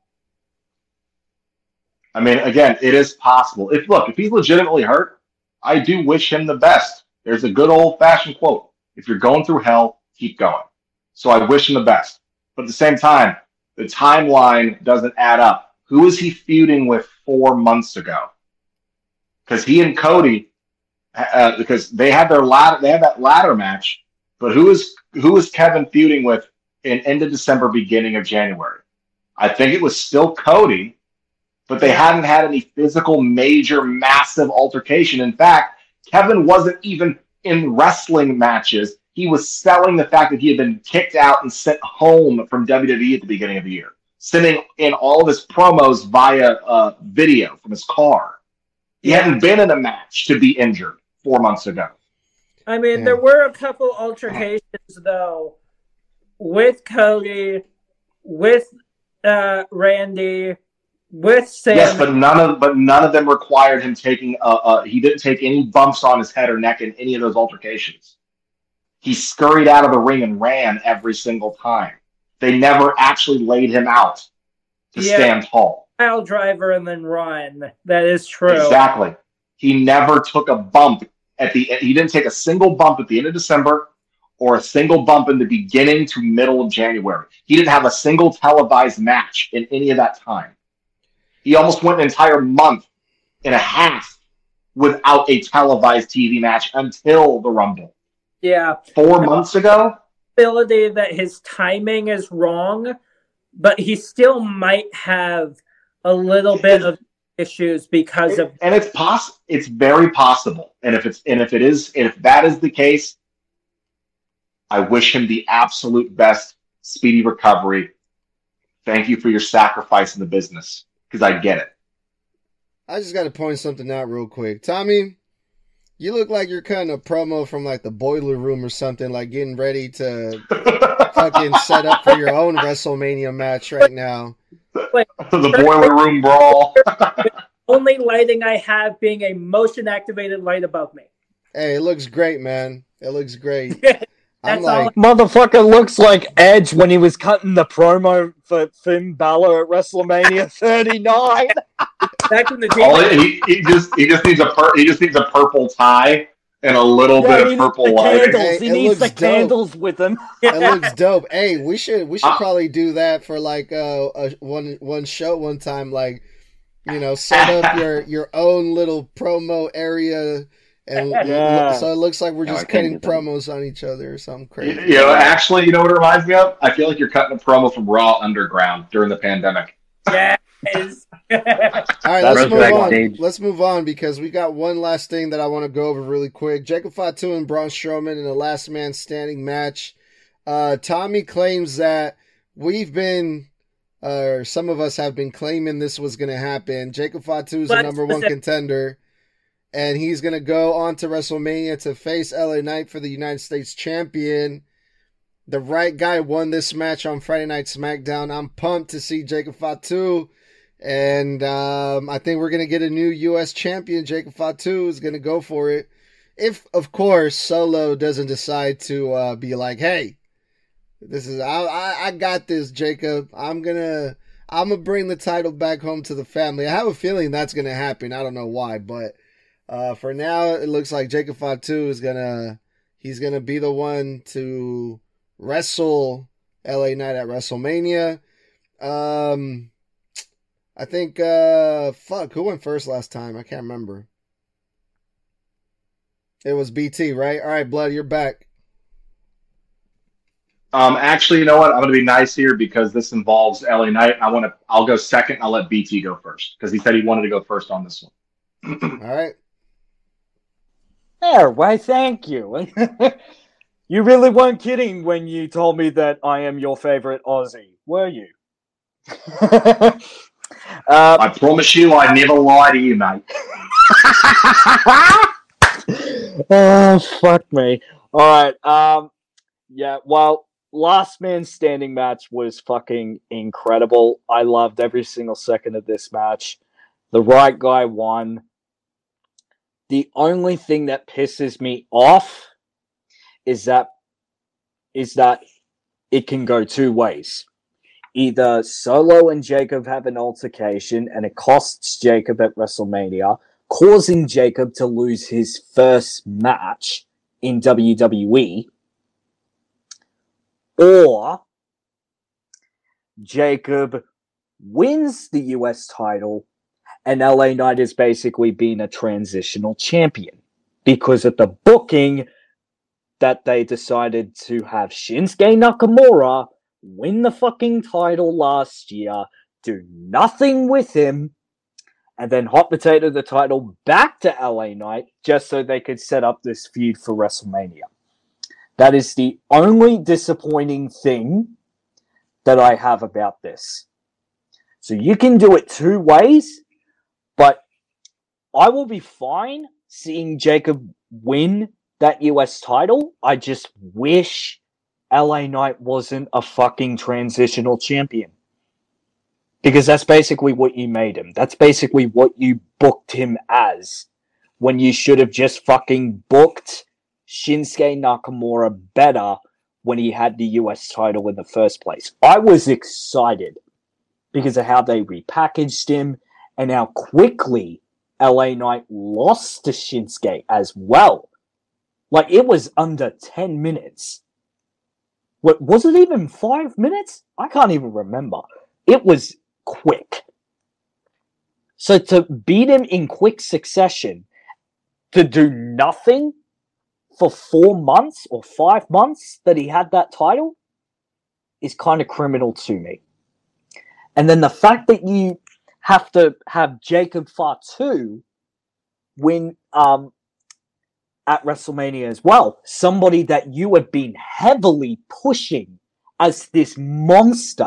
I mean, again, it is possible. If look, if he's legitimately hurt, I do wish him the best. There's a good old-fashioned quote: "If you're going through hell, keep going." So I wish him the best. But at the same time, the timeline doesn't add up. Who is he feuding with four months ago? Because he and Cody, uh, because they had their ladder, they had that ladder match. But who is who is Kevin feuding with in end of December, beginning of January? I think it was still Cody, but they hadn't had any physical, major, massive altercation. In fact, Kevin wasn't even in wrestling matches. He was selling the fact that he had been kicked out and sent home from W W E at the beginning of the year, sending in all of his promos via uh, video from his car. He Yeah. hadn't been in a match to be injured four months ago. I mean, Yeah. there were a couple altercations, though, with Cody, with uh, Randy, with Sam. Yes, but none of but none of them required him taking. Uh, uh, he didn't take any bumps on his head or neck in any of those altercations. He scurried out of the ring and ran every single time. They never actually laid him out to Yeah. stand tall. Pile driver and then run. That is true. Exactly. He never took a bump at the. He didn't take a single bump at the end of December, or a single bump in the beginning to middle of January. He didn't have a single televised match in any of that time. He almost went an entire month and a half without a televised T V match until the Rumble. Yeah. Four months ago? Ability that his timing is wrong, but he still might have a little bit of issues because of. And it's poss- it's very possible. And if it's and if it is and if that is the case, I wish him the absolute best speedy recovery. Thank you for your sacrifice in the business, because I get it. I just got to point something out real quick. Tommy, you look like you're cutting a promo from like the boiler room or something, like getting ready to fucking set up for your own WrestleMania match right now. The boiler room brawl. Only lighting I have being a motion activated light above me. Hey, it looks great, man. It looks great. I'm That's all. like, Motherfucker looks like Edge when he was cutting the promo for Finn Balor at WrestleMania thirty-nine. Back in the All day. he, he just he just needs a pur- he just needs a purple tie and a little Yeah, bit he of needs purple the lighting. candles. Hey, he it needs the looks dope. candles with him. it looks dope. Hey, we should we should Uh, probably do that for like uh, a one one show one time. Like, you know, set up your your own little promo area, and Yeah. so it looks like we're No, I just can't cutting do that. promos on each other or something You, crazy. you know, actually, you know what it reminds me of? I feel like you're cutting a promo from Raw Underground during the pandemic. Yes. All right, That's let's move backstage. on. Let's move on because we got one last thing that I want to go over really quick. Jacob Fatu and Braun Strowman in a last man standing match. Uh, Tommy claims that we've been or uh, some of us have been claiming this was going to happen. Jacob Fatu is the But number one specific- contender, and he's going to go on to WrestleMania to face L A Knight for the United States champion. The right guy won this match on Friday Night SmackDown. I'm pumped to see Jacob Fatu, and um, I think we're going to get a new U S champion. Jacob Fatu is going to go for it. If, of course, Solo doesn't decide to uh, be like, hey, this is I, I I got this, Jacob. I'm gonna I'm gonna bring the title back home to the family. I have a feeling that's gonna happen. I don't know why, but uh, for now, it looks like Jacob Fatu is gonna he's gonna be the one to wrestle L A Knight at WrestleMania. Um, I think uh, fuck, who went first last time? I can't remember. It was B T, right? All right, Blood, you're back. Um, actually, you know what? I'm going to be nice here because this involves L A Knight. I want to. I'll go second. I'll let B T go first because he said he wanted to go first on this one. All right. There, why, thank you. You really weren't kidding when you told me that I am your favorite Aussie, were you? uh, I promise you, I never lie to you, mate. Oh, fuck me. All right. Um, yeah, well, last man standing match was fucking incredible. I loved every single second of this match. The right guy won. The only thing that pisses me off is that is that it can go two ways. Either Solo and Jacob have an altercation and it costs Jacob at WrestleMania, causing Jacob to lose his first match in W W E, or Jacob wins the U S title and L A Knight is basically being a transitional champion because of the booking that they decided to have Shinsuke Nakamura win the fucking title last year, do nothing with him, and then hot potato the title back to L A Knight just so they could set up this feud for WrestleMania. That is the only disappointing thing that I have about this. So you can do it two ways, but I will be fine seeing Jacob win that U S title. I just wish L A Knight wasn't a fucking transitional champion. Because that's basically what you made him. That's basically what you booked him as. When you should have just fucking booked Shinsuke Nakamura better when he had the U S title in the first place. I was excited because of how they repackaged him and how quickly L A Knight lost to Shinsuke as well. Like, it was under ten minutes. What, was it even five minutes? I can't even remember. It was quick. So to beat him in quick succession, to do nothing for four months or five months that he had that title, is kind of criminal to me. And then the fact that you have to have Jacob Fatu win um, at WrestleMania as well, somebody that you have been heavily pushing as this monster,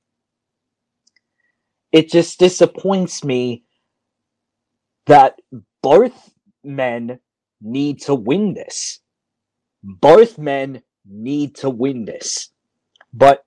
it just disappoints me that both men need to win this. Both men need to win this. But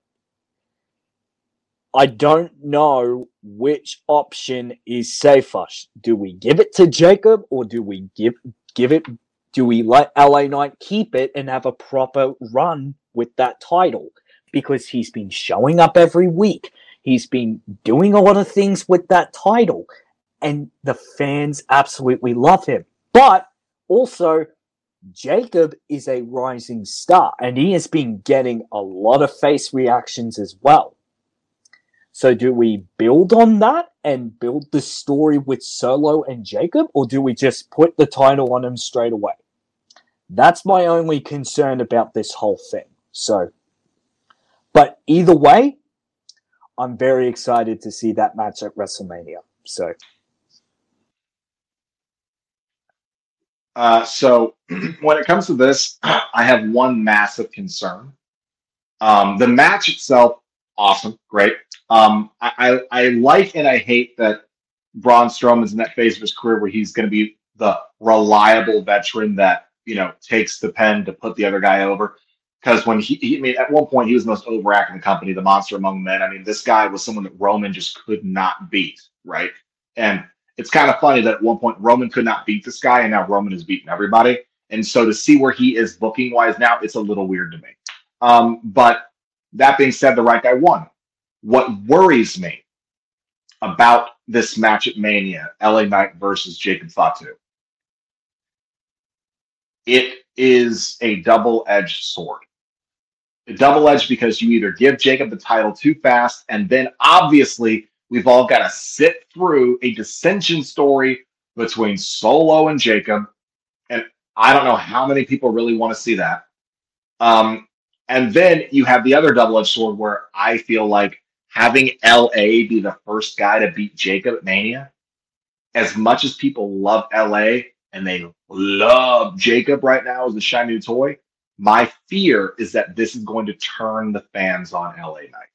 I don't know which option is safer. Do we give it to Jacob or do we give give it do we let L A Knight keep it and have a proper run with that title? Because he's been showing up every week. He's been doing a lot of things with that title. And the fans absolutely love him. But also, Jacob is a rising star. And he has been getting a lot of face reactions as well. So do we build on that and build the story with Solo and Jacob? Or do we just put the title on him straight away? That's my only concern about this whole thing. So, but either way, I'm very excited to see that match at WrestleMania. So, uh, so when it comes to this, I have one massive concern. Um, the match itself, awesome, great. Um, I, I, I like and I hate that Braun Strowman's in that phase of his career where he's going to be the reliable veteran that, you know, takes the pen to put the other guy over. Because when he, he, I mean, at one point he was the most overactive in the company, the monster among men. I mean, this guy was someone that Roman just could not beat, right? And it's kind of funny that at one point Roman could not beat this guy, and now Roman is beating everybody. And so to see where he is booking wise now, it's a little weird to me. Um, but that being said, the right guy won. What worries me about this match at Mania, L A Knight versus Jacob Fatu, it is a double-edged sword. A double-edged because you either give Jacob the title too fast, and then obviously we've all got to sit through a dissension story between Solo and Jacob, and I don't know how many people really want to see that. Um, and then you have the other double-edged sword where I feel like having L A be the first guy to beat Jacob at Mania, as much as people love L A and they love Jacob right now as the shiny new toy, my fear is that this is going to turn the fans on L A Knight.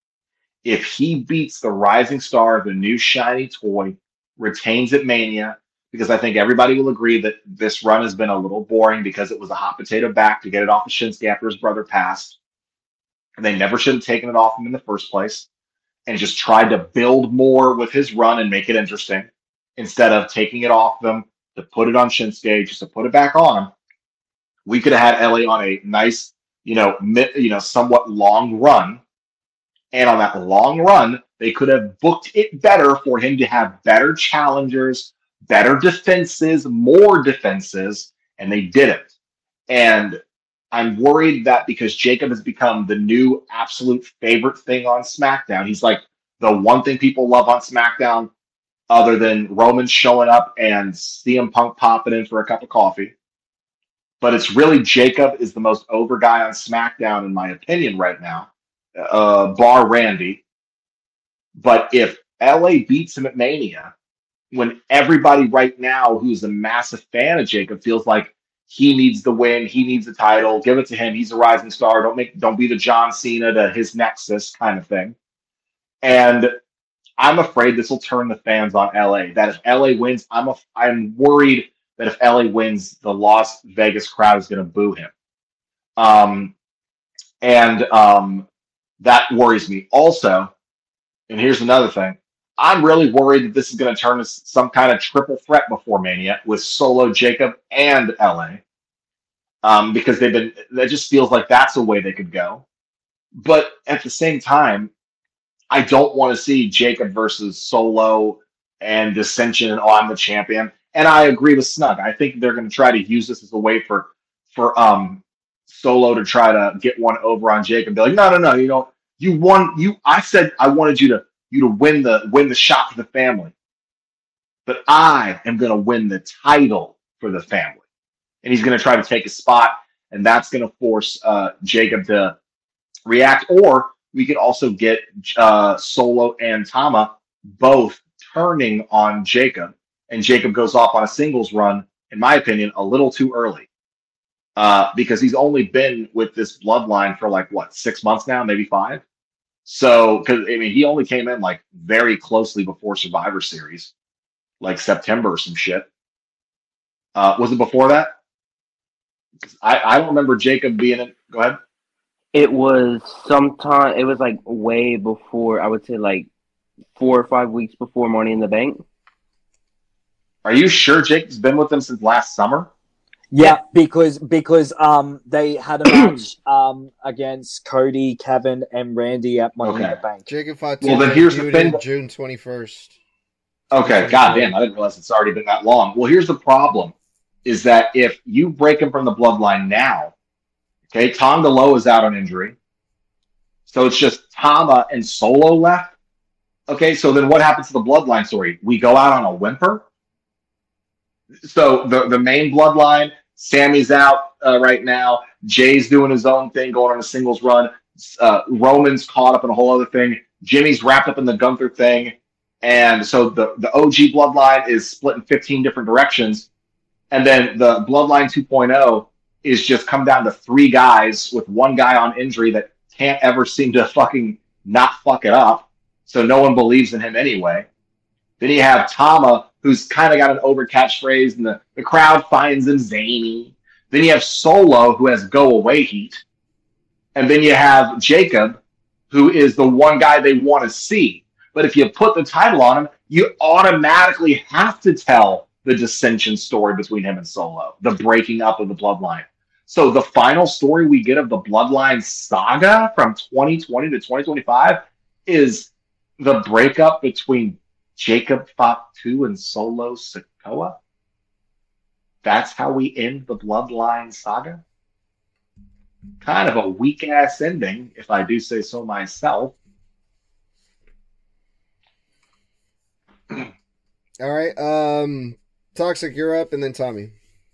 If he beats the rising star, the new shiny toy, retains at Mania, because I think everybody will agree that this run has been a little boring because it was a hot potato back to get it off of Shinsuke after his brother passed. And they never should have taken it off him in the first place and just tried to build more with his run and make it interesting instead of taking it off them to put it on Shinsuke, just to put it back on him. We could have had L A on a nice, you know, mid, you know, somewhat long run. And on that long run, they could have booked it better for him to have better challengers, better defenses, more defenses, and they didn't. And I'm worried that because Jacob has become the new absolute favorite thing on SmackDown, he's like the one thing people love on SmackDown other than Roman showing up and C M Punk popping in for a cup of coffee. But it's really Jacob is the most over guy on SmackDown, in my opinion, right now, uh, bar Randy. But if L A beats him at Mania, when everybody right now who's a massive fan of Jacob feels like he needs the win, he needs the title, give it to him, he's a rising star, don't make, don't be the John Cena to his Nexus kind of thing. And I'm afraid this will turn the fans on L A. That if L A wins, I'm a, I'm worried that if L A wins, the Las Vegas crowd is going to boo him. Um, and um, that worries me. Also, and here's another thing, I'm really worried that this is going to turn to some kind of triple threat before Mania with Solo, Jacob, and L A. Um, because they've been, that just feels like that's a way they could go. But at the same time, I don't want to see Jacob versus Solo and dissension and, oh, I'm the champion. And I agree with Snug. I think they're going to try to use this as a way for for um, Solo to try to get one over on Jacob. Be like, no, no, no, you know, you won. You, I said I wanted you to you to win the win the shot for the family, but I am going to win the title for the family. And he's going to try to take a spot, and that's going to force uh, Jacob to react. Or we could also get uh, Solo and Tama both turning on Jacob. And Jacob goes off on a singles run, in my opinion, a little too early. Uh, because he's only been with this bloodline for like, what, six months now, maybe five? So, because, I mean, he only came in like very closely before Survivor Series, like September or some shit. Uh, was it before that? I, I don't remember Jacob being in. Go ahead. It was sometime, it was like way before, I would say like four or five weeks before Money in the Bank. Are you sure Jacob's been with them since last summer? Yeah, because because um they had a match um against Cody, Kevin, and Randy at Money Okay. in the Bank. Jacob Fatu Well, then here's the debuted thing. June twenty-first. Okay, goddamn, I didn't realize it's already been that long. Well, here's the problem, is that if you break him from the bloodline now, okay, Tonga Loa is out on injury, so it's just Tama and Solo left. Okay, so then what happens to the bloodline story? We go out on a whimper? So the, the main bloodline, Sammy's out uh, right now. Jay's doing his own thing, going on a singles run. Uh, Roman's caught up in a whole other thing. Jimmy's wrapped up in the Gunther thing. And so the, the O G bloodline is split in fifteen different directions. And then the bloodline two point oh is just come down to three guys with one guy on injury that can't ever seem to fucking not fuck it up. so no one believes in him anyway. Then you have Tama, who's kind of got an over catchphrase, and the, the crowd finds him zany. Then you have Solo, who has go away heat. And then you have Jacob, who is the one guy they want to see. But if you put the title on him, you automatically have to tell the dissension story between him and Solo, the breaking up of the bloodline. So the final story we get of the bloodline saga from twenty twenty to twenty twenty-five is the breakup between Jacob Fatu and Solo Sikoa. That's how we end the bloodline saga. Kind of a weak-ass ending, if I do say so myself. All right, um, Toxic, you're up, and then Tommy.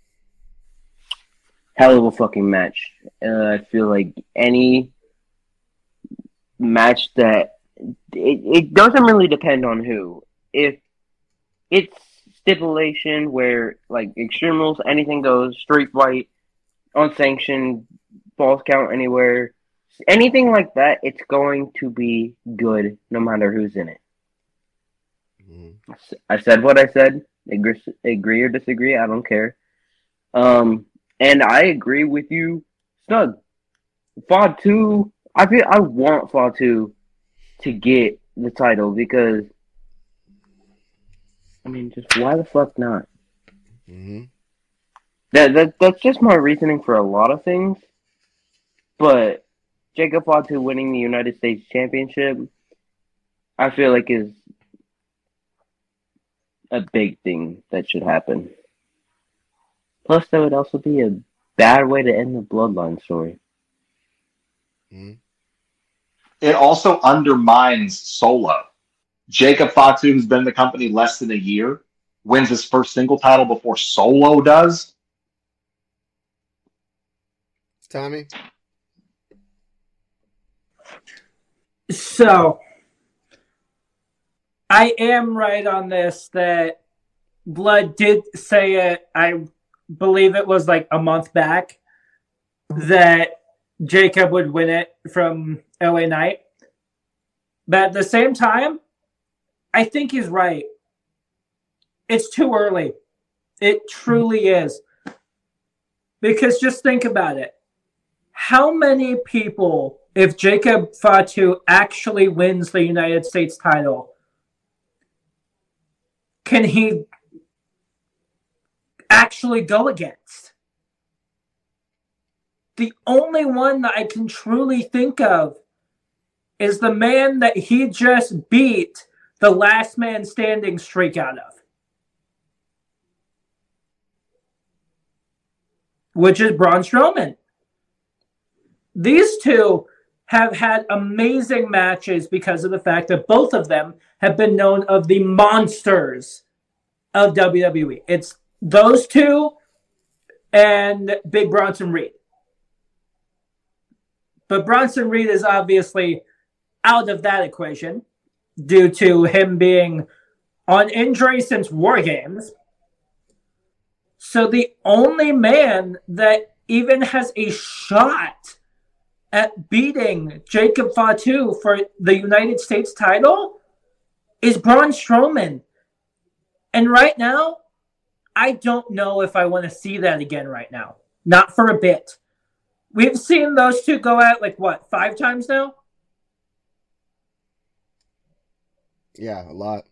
Hell of a fucking match. Uh, I feel like any match that it, it doesn't really depend on who. If it's stipulation where like Extreme Rules, anything goes, street fight, unsanctioned, false count anywhere, anything like that, it's going to be good no matter who's in it. Mm-hmm. I said what I said. Agree, agree or disagree, I don't care. Um, and I agree with you, Snug. Fatu, I feel I want Fatu to get the title because, I mean, just why the fuck not? Mm-hmm. That that that's just my reasoning for a lot of things. But Jacob Fatu winning the United States Championship, I feel like is a big thing that should happen. Plus, that would also be a bad way to end the bloodline story. Mm-hmm. It also undermines Solo. Jacob Fatu, who's been in the company less than a year, wins his first single title before Solo does. Tommy? So, I am right on this that Blood did say it, I believe it was like a month back, that Jacob would win it from L A Knight. But at the same time, I think he's right. It's too early. It truly is. Because just think about it. How many people, if Jacob Fatu actually wins the United States title, can he actually go against? The only one that I can truly think of is the man that he just beat the last man standing streak out of, which is Braun Strowman. These two have had amazing matches because of the fact that both of them have been known of the monsters of W W E. It's those two and Big Bronson Reed. But Bronson Reed is obviously out of that equation due to him being on injury since War Games. So the only man that even has a shot at beating Jacob Fatu for the United States title is Braun Strowman. And right now, I don't know if I want to see that again right now. Not for a bit. We've seen those two go at, like, what, five times now? Yeah, a lot.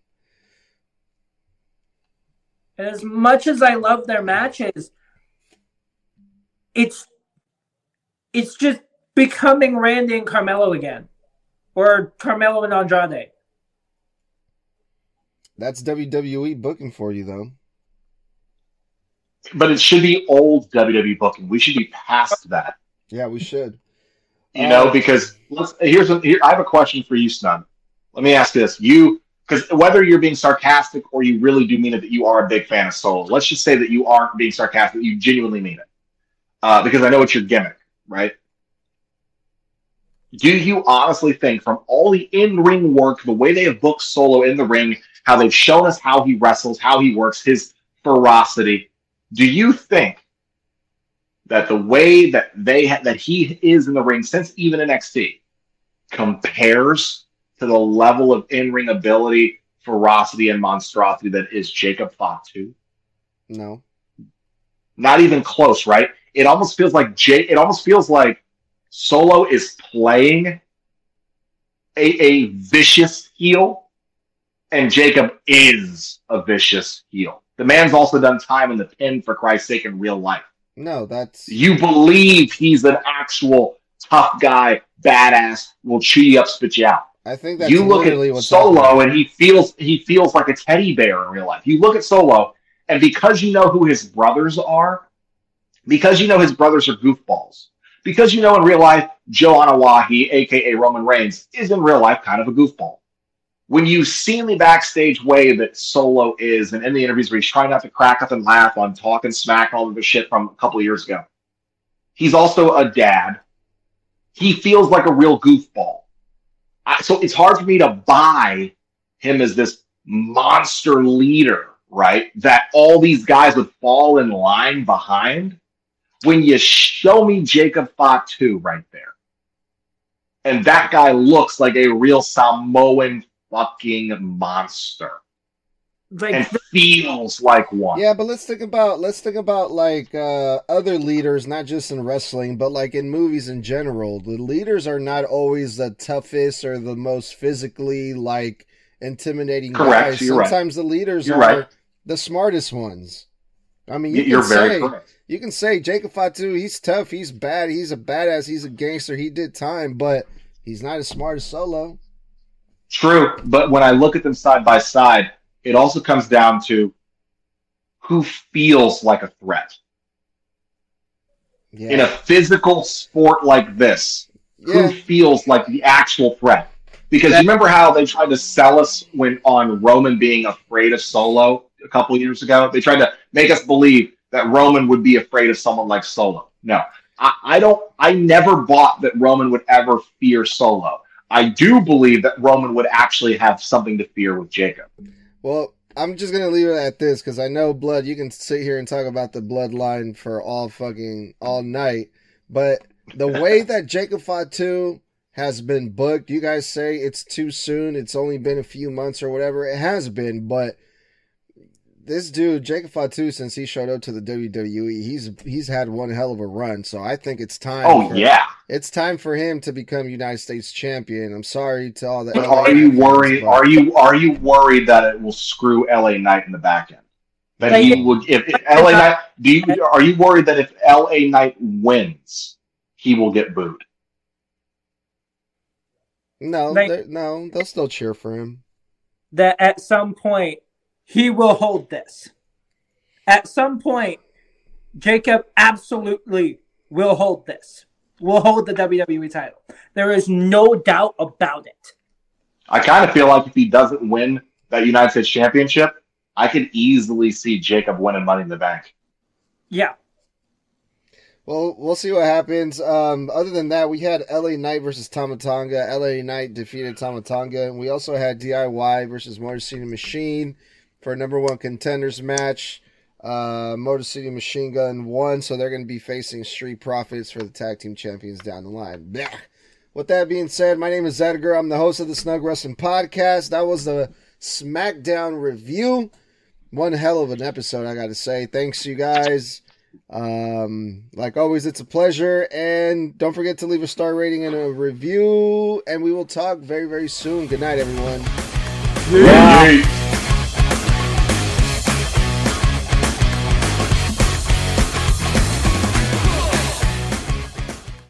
And as much as I love their matches, it's it's just becoming Randy and Carmelo again. Or Carmelo and Andrade. That's W W E booking for you, though. But it should be old W W E booking. We should be past that. Yeah, we should. You know, Uh, because let's, here's a, here, I have a question for you, Snug. Let me ask you this. You, because whether you're being sarcastic or you really do mean it, that you are a big fan of Solo. Let's just say that you aren't being sarcastic. You genuinely mean it. Uh, because I know it's your gimmick, right? Do you honestly think from all the in-ring work, the way they have booked Solo in the ring, how they've shown us how he wrestles, how he works, his ferocity, do you think that the way that they ha- that he is in the ring since even N X T compares to the level of in-ring ability, ferocity, and monstrosity that is Jacob Fatu? No. Not even close, right? It almost feels like Jay. It almost feels like Solo is playing a, a vicious heel, and Jacob is a vicious heel. The man's also done time in the pin, for Christ's sake, in real life. No, that's... You believe he's an actual tough guy, badass, will chew you up, spit you out. I think that's you look literally at what's Solo, happening. and he feels he feels like a teddy bear in real life. You look at Solo, and because you know who his brothers are, because you know his brothers are goofballs, because you know in real life Joe Anawahi, a k a. Roman Reigns, is in real life kind of a goofball. When you see the backstage way that Solo is, and in the interviews where he's trying not to crack up and laugh on talking smack and all of the shit from a couple of years ago, he's also a dad. He feels like a real goofball. I, so it's hard for me to buy him as this monster leader, right? That all these guys would fall in line behind. When you show me Jacob Fatu right there, and that guy looks like a real Samoan fucking monster, Like, and feels like one. Yeah, but let's think about let's think about like uh, other leaders, not just in wrestling, but like in movies in general. The leaders are not always the toughest or the most physically like intimidating Correct, guys. you're right. Sometimes the leaders You're are right. the smartest ones. I mean, you You're can very say correct. you can say Jacob Fatu, he's tough, he's bad, he's a badass, he's a gangster, he did time, but he's not as smart as Solo. True, but when I look at them side by side, it also comes down to who feels like a threat. Yeah. In a physical sport like this, Yeah. who feels like the actual threat? Because you remember how they tried to sell us when on Roman being afraid of Solo a couple of years ago? They tried to make us believe that Roman would be afraid of someone like Solo. No, I, I don't. I never bought that Roman would ever fear Solo. I do believe that Roman would actually have something to fear with Jacob. Well, I'm just gonna leave it at this because I know Blood. You can sit here and talk about the bloodline for all fucking all night, but the way that Jacob Fatu has been booked, you guys say it's too soon. It's only been a few months or whatever. It has been, but this dude Jacob Fatu, since he showed up to the W W E, he's he's had one hell of a run. So I think it's time. Oh for, yeah. it's time for him to become United States champion. I'm sorry to all the. But L A are you fans, worried? but- Are you are you worried that it will screw L A Knight in the back end? That Like- he would if, if L A Knight do you are you worried that if L A Knight wins, he will get booed? No, Like- they're- no, they'll still cheer for him. that at some point he will hold this. At some point, Jacob absolutely will hold this. Will hold the W W E title. There is no doubt about it. I kind of feel like if he doesn't win that United States Championship, I could easily see Jacob winning Money in the Bank. Yeah. Well, we'll see what happens. Um, other than that, we had L A Knight versus Tamatanga. L A Knight defeated Tamatanga. And we also had D I Y versus Motor City Machine for a number one contenders match. Uh, Motor City Machine Gun won, so they're going to be facing Street Profits for the tag team champions down the line. Blah. With that being said, my name is Edgar. I'm the host of the Snug Wrestling Podcast. That was the SmackDown review. One hell of an episode, I got to say. Thanks, you guys. Um, like always, it's a pleasure. And don't forget to leave a star rating and a review. And we will talk very, very soon. Good night, everyone. Yeah.